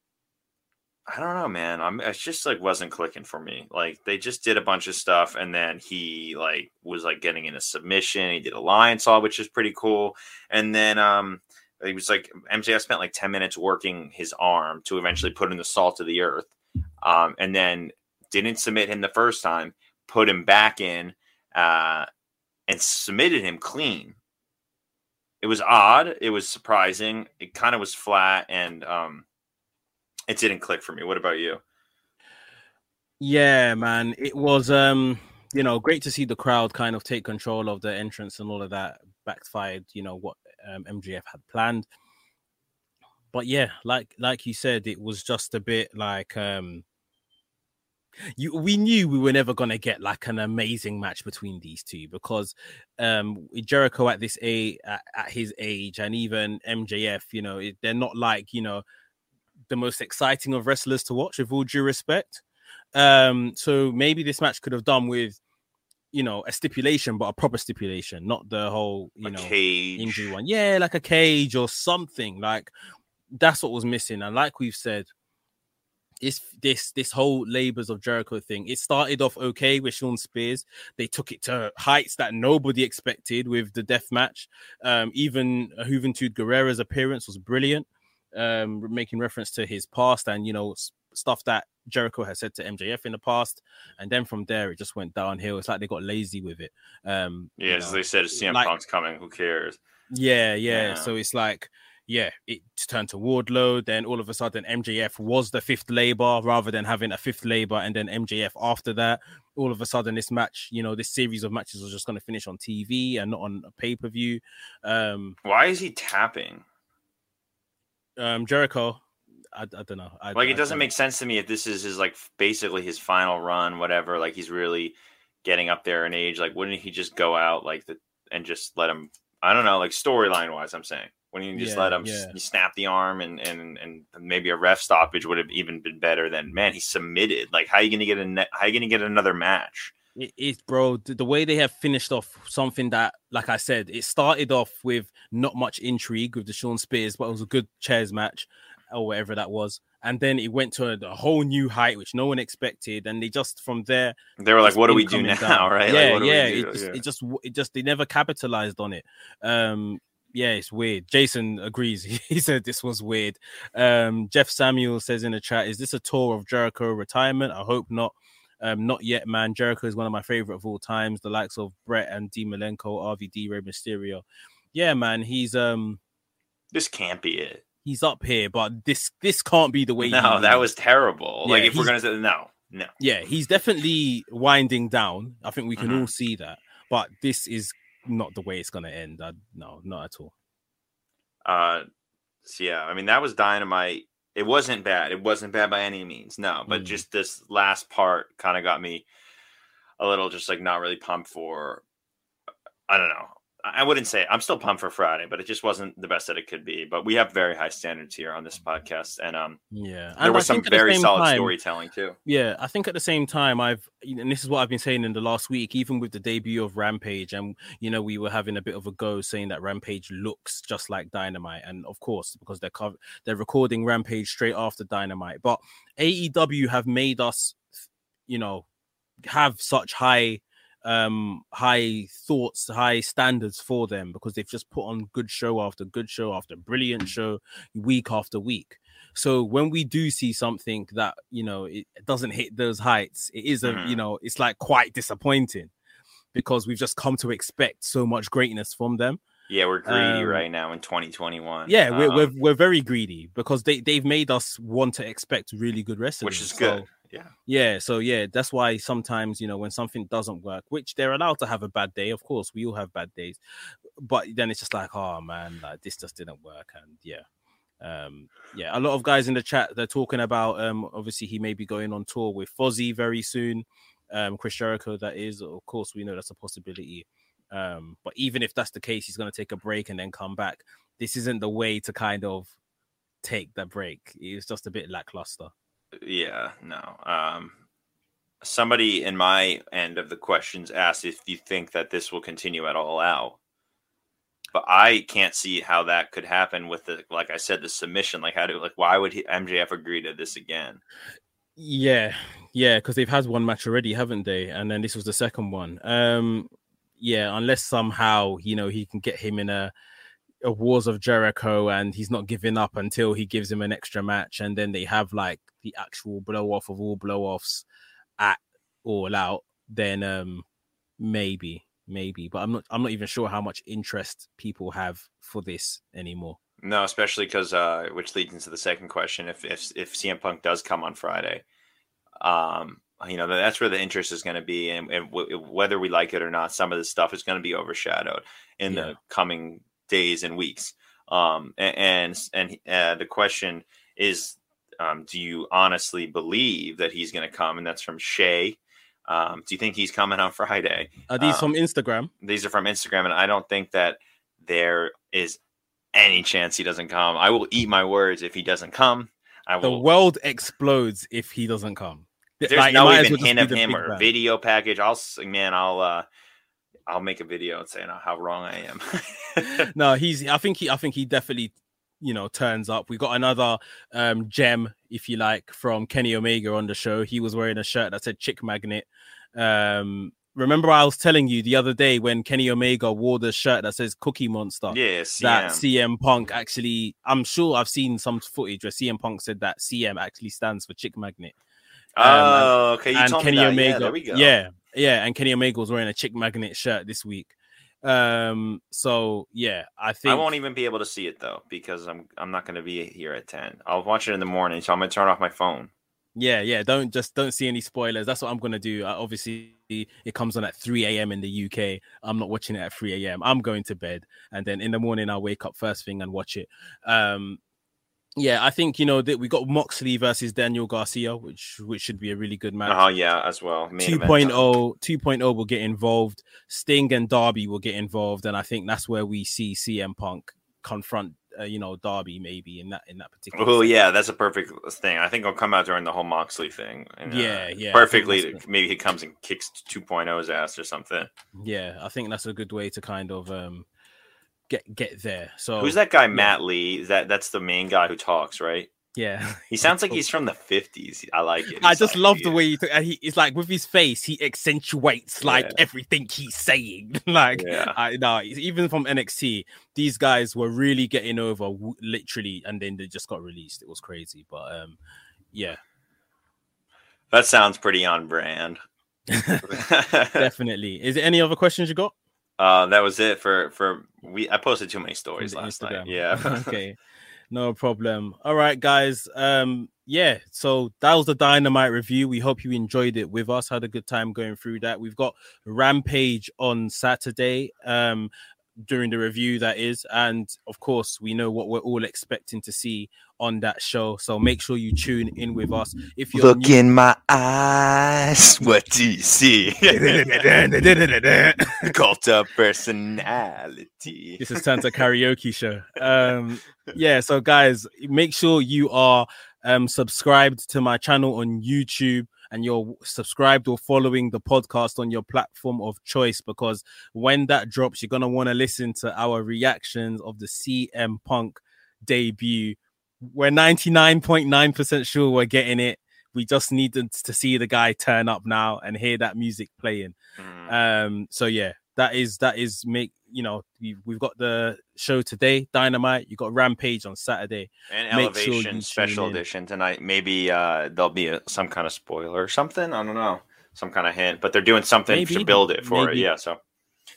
Speaker 3: I don't know, man. I'm it's just like wasn't clicking for me. Like they just did a bunch of stuff, and then he like was like getting in a submission. He did a lion saw, which is pretty cool. And then um, he was like M J F spent like ten minutes working his arm to eventually put in the salt of the earth, um, and then didn't submit him the first time. Put him back in, uh, and submitted him clean. It was odd. It was surprising. It kind of was flat, and um, it didn't click for me. What about you?
Speaker 1: Yeah, man. It was, um, you know, great to see the crowd kind of take control of the entrance and all of that. Backfired, you know, what um, M J F had planned. But yeah, like like you said, it was just a bit like um, you. We knew we were never gonna get like an amazing match between these two because um, Jericho at this age, at, at his age, and even M J F, you know, it, they're not like you know. the most exciting of wrestlers to watch, with all due respect. Um, so maybe this match could have done with, you know, a stipulation, but a proper stipulation, not the whole, you
Speaker 3: a
Speaker 1: know,
Speaker 3: cage.
Speaker 1: injury one. Yeah, like a cage or something. Like that's what was missing. And like we've said, it's this this whole Labors of Jericho thing. It started off okay with Shawn Spears. They took it to heights that nobody expected with the death match. Um, even Juventud Guerrera's appearance was brilliant. Um, making reference to his past and, you know, s- stuff that Jericho has said to M J F in the past. And then from there, it just went downhill. It's like they got lazy with it. Um,
Speaker 3: yeah, as know, they said, C M
Speaker 1: like,
Speaker 3: Punk's coming. Who cares?
Speaker 1: Yeah, yeah,
Speaker 3: yeah.
Speaker 1: So it's like, yeah, it turned to Wardlow. Then all of a sudden, M J F was the fifth labor rather than having a fifth labor. And then M J F after that. All of a sudden, this match, you know, this series of matches was just going to finish on T V and not on a pay-per-view. Um,
Speaker 3: Why is he tapping?
Speaker 1: Um, Jericho, I, I don't know. I,
Speaker 3: like it
Speaker 1: I
Speaker 3: doesn't
Speaker 1: don't...
Speaker 3: make sense to me if this is his like basically his final run, whatever. Like he's really getting up there in age. Like wouldn't he just go out like the and just let him? I don't know. Like storyline wise, I'm saying wouldn't you just
Speaker 1: yeah,
Speaker 3: let him
Speaker 1: yeah.
Speaker 3: s- snap the arm and and and maybe a ref stoppage would have even been better than man. He submitted. Like how are you gonna get a ne- how are you gonna get another match?
Speaker 1: It is, bro. The, the way they have finished off something that, like I said, it started off with not much intrigue with the Shawn Spears, but it was a good chairs match or whatever that was. And then it went to a, a whole new height, which no one expected. And they just, from there,
Speaker 3: they were like, what do we do now?
Speaker 1: Down.
Speaker 3: Right?
Speaker 1: Yeah,
Speaker 3: like, what do
Speaker 1: yeah.
Speaker 3: we do?
Speaker 1: It just,
Speaker 3: yeah.
Speaker 1: it just, it just, they never capitalized on it. Um, yeah, it's weird. Jason agrees. He said this was weird. Um, Jeff Samuel says in the chat, is this a tour of Jericho retirement? I hope not. Um, not yet, man. Jericho is one of my favorite of all times. The likes of Brett and D. Malenko, R V D, Rey Mysterio. Yeah, man. He's um.
Speaker 3: This can't be it.
Speaker 1: He's up here, but this this can't be the way.
Speaker 3: No,
Speaker 1: he
Speaker 3: that was terrible.
Speaker 1: Yeah,
Speaker 3: like if we're gonna say no, no.
Speaker 1: Yeah, he's definitely winding down. I think we can
Speaker 3: mm-hmm.
Speaker 1: all see that. But this is not the way it's gonna end. I, no, not at all.
Speaker 3: Uh, so yeah. I mean, that was Dynamite. It wasn't bad. It wasn't bad by any means. No, but mm. just this last part kind of got me a little just like not really pumped for. I don't know. I wouldn't say I'm still pumped for Friday, but it just wasn't the best that it could be. But we have very high standards here on this podcast, and um,
Speaker 1: yeah,
Speaker 3: there
Speaker 1: and
Speaker 3: was some very solid
Speaker 1: time,
Speaker 3: storytelling too.
Speaker 1: Yeah, I think at the same time, I've and this is what I've been saying in the last week, even with the debut of Rampage, and you know we were having a bit of a go saying that Rampage looks just like Dynamite, and of course because they're co- they're recording Rampage straight after Dynamite, but A E W have made us, you know, have such high. um high thoughts, high standards for them because they've just put on good show after good show after brilliant show week after week. So when we do see something that, you know, it doesn't hit those heights, it is a mm. you know, it's like quite disappointing because we've just come to expect so much greatness from them.
Speaker 3: Yeah, we're greedy
Speaker 1: um,
Speaker 3: right now in twenty twenty-one.
Speaker 1: Yeah, we're,
Speaker 3: um,
Speaker 1: we're we're very greedy because they they've made us want to expect really good wrestling,
Speaker 3: which is
Speaker 1: so,
Speaker 3: good. Yeah.
Speaker 1: Yeah. So yeah, that's why sometimes, you know, when something doesn't work, which they're allowed to have a bad day, of course, we all have bad days, but then it's just like, oh man, like this just didn't work. And yeah. Um, yeah, a lot of guys in the chat, they're talking about um obviously he may be going on tour with Fozzy very soon. Um, Chris Jericho, that is, of course, we know that's a possibility. Um, but even if that's the case, he's going to take a break and then come back. This isn't the way to kind of take that break. It's just a bit lackluster.
Speaker 3: Yeah, no. Um, somebody in my end of the questions asked if you think that this will continue at All Out. But I can't see how that could happen with the, like I said, the submission. Like, how do, like, why would he, M J F agree to this again?
Speaker 1: Yeah, yeah, because they've had one match already, haven't they? And then this was the second one. Um, yeah, unless somehow, you know, he can get him in a, a Wars of Jericho and he's not giving up until he gives him an extra match, and then they have like the actual blow off of all blow offs at All Out, then um, maybe, maybe. But I'm not, I'm not even sure how much interest people have for this anymore.
Speaker 3: No, especially because, uh, which leads into the second question. If if if C M Punk does come on Friday, um, you know, that's where the interest is going to be, and, and w- whether we like it or not, some of this stuff is going to be overshadowed in
Speaker 1: Yeah.
Speaker 3: the coming days and weeks. Um, and and, and uh, the question is, um, do you honestly believe that he's going to come? And that's from Shay. Um, do you think he's coming on Friday?
Speaker 1: Are these
Speaker 3: um,
Speaker 1: from Instagram?
Speaker 3: These are from Instagram, and I don't think that there is any chance he doesn't come. I will eat my words if he doesn't come. I will.
Speaker 1: The world explodes if he doesn't come.
Speaker 3: There's
Speaker 1: Like, it
Speaker 3: no
Speaker 1: might as
Speaker 3: even
Speaker 1: well just
Speaker 3: hint
Speaker 1: be
Speaker 3: of
Speaker 1: the
Speaker 3: him
Speaker 1: big
Speaker 3: or
Speaker 1: bang.
Speaker 3: video package. I'll man, I'll uh, I'll make a video saying how wrong I am.
Speaker 1: No, he's. I think he. I think he definitely, you know, turns up. We got another um gem, if you like, from Kenny Omega on the show. He was wearing a shirt that said "Chick Magnet." Um, remember, I was telling you the other day when Kenny Omega wore the shirt that says "Cookie Monster."
Speaker 3: Yeah, C M.
Speaker 1: That C M Punk actually. I'm sure I've seen some footage where C M Punk said that C M actually stands for Chick Magnet. Um,
Speaker 3: oh, okay. You
Speaker 1: and
Speaker 3: told
Speaker 1: Kenny
Speaker 3: me that.
Speaker 1: Omega,
Speaker 3: Yeah, there we go.
Speaker 1: yeah, yeah, and Kenny Omega was wearing a Chick Magnet shirt this week. Um, so yeah, I think
Speaker 3: I won't even be able to see it though because I'm I'm not going to be here at ten. I'll watch it in the morning, so I'm going to turn off my phone.
Speaker 1: Yeah, yeah. Don't just don't see any spoilers. That's what I'm gonna do. Uh, obviously, it comes on at three a.m. in the U K. I'm not watching it at three a.m. I'm going to bed, and then in the morning I'll wake up first thing and watch it. Um, yeah, I think you know that we got Moxley versus Daniel Garcia, which which should be a really good match.
Speaker 3: Oh yeah, as well. Main
Speaker 1: two
Speaker 3: event
Speaker 1: point
Speaker 3: time.
Speaker 1: oh, two point oh will get involved. Sting and Darby will get involved, and I think that's where we see C M Punk confront, uh, you know, Darby maybe in that in that particular.
Speaker 3: Oh
Speaker 1: segment.
Speaker 3: yeah, that's a perfect thing. I think it'll come out during the whole Moxley thing. And, uh,
Speaker 1: Yeah, yeah, I
Speaker 3: perfectly.
Speaker 1: think that's
Speaker 3: Maybe he comes and kicks two point oh's ass or something.
Speaker 1: Yeah, I think that's a good way to kind of um get get there. So
Speaker 3: Who's that guy, Matt Lee? Is that that's the main guy who talks, right?
Speaker 1: Yeah,
Speaker 3: He sounds like he's from the fifties. I like it.
Speaker 1: I
Speaker 3: He's
Speaker 1: just
Speaker 3: like-
Speaker 1: love the way he, and he it's like with his face, he accentuates like
Speaker 3: Yeah.
Speaker 1: everything he's saying. Like,
Speaker 3: Yeah.
Speaker 1: I know, even from N X T, these guys were really getting over w- literally, and then they just got released. It was crazy, but um, yeah,
Speaker 3: That sounds pretty on brand.
Speaker 1: definitely. Is there any other questions you got?
Speaker 3: uh, that was it for for we. I posted too many
Speaker 1: From
Speaker 3: stories
Speaker 1: the
Speaker 3: last
Speaker 1: Instagram?
Speaker 3: night. Yeah.
Speaker 1: Okay. No problem. All right, guys. Um, yeah, so that was the Dynamite review. We hope you enjoyed it with us, had a good time going through that. We've got Rampage on Saturday, um, during the review, that is. And of course, we know what we're all expecting to see on that show. So make sure you tune in with us. If you're
Speaker 3: Look
Speaker 1: new-
Speaker 3: in my eyes. What do you see? Cult of personality.
Speaker 1: This is Santa Karaoke Show. Um, yeah, so guys, make sure you are um, subscribed to my channel on YouTube, and you're subscribed or following the podcast on your platform of choice, because when that drops, you're gonna want to listen to our reactions of the C M Punk debut. We're ninety-nine point nine percent sure we're getting it. We just needed to see the guy turn up now and hear that music playing.
Speaker 3: Mm.
Speaker 1: Um, so yeah, that is that is make you know we've, we've got the show today, Dynamite. You got Rampage on Saturday.
Speaker 3: And
Speaker 1: Make sure
Speaker 3: Elevation
Speaker 1: you
Speaker 3: special
Speaker 1: tune in.
Speaker 3: edition tonight. Maybe uh, there'll be a, some kind of spoiler or something. I don't know, some kind of hint. But they're doing something
Speaker 1: Maybe.
Speaker 3: to build it for
Speaker 1: Maybe.
Speaker 3: it. Yeah. So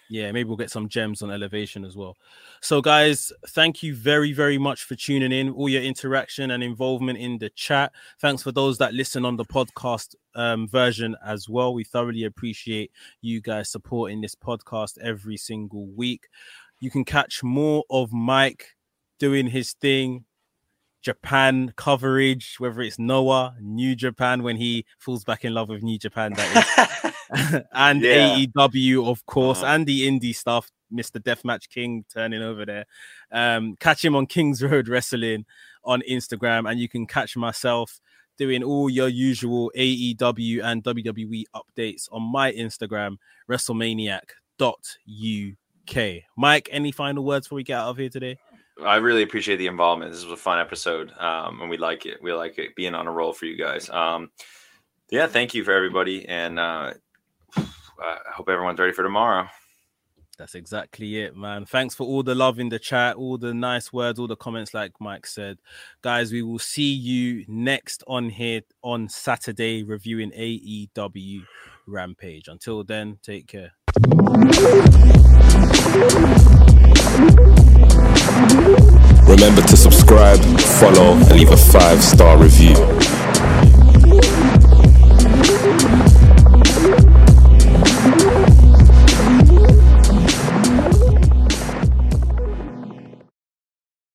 Speaker 1: Yeah, maybe we'll get some gems on Elevation as well. So, guys, thank you very, very much for tuning in, all your interaction and involvement in the chat. Thanks for those that listen on the podcast um, version as well. We thoroughly appreciate you guys supporting this podcast every single week. You can catch more of Mike doing his thing, Japan coverage, whether it's Noah, New Japan, when he falls back in love with New Japan, that is. and yeah. A E W, of course, uh-huh. and the indie stuff. Mister Deathmatch King turning over there. Um, catch him on Kings Road Wrestling on Instagram, and you can catch myself doing all your usual A E W and W W E updates on my Instagram, WrestleManiac dot U K. Mike, any final words before we get out of here today?
Speaker 3: I really appreciate the involvement. This was a fun episode, um, and we like it. We like it being on a roll for you guys. Um, yeah, thank you for everybody, and uh, I hope everyone's ready for tomorrow.
Speaker 1: That's exactly it, man. Thanks for all the love in the chat, all the nice words, all the comments, like Mike said. Guys, we will see you next on here on Saturday reviewing A E W Rampage. Until then, take care.
Speaker 2: Remember to subscribe, follow, and leave a five-star review.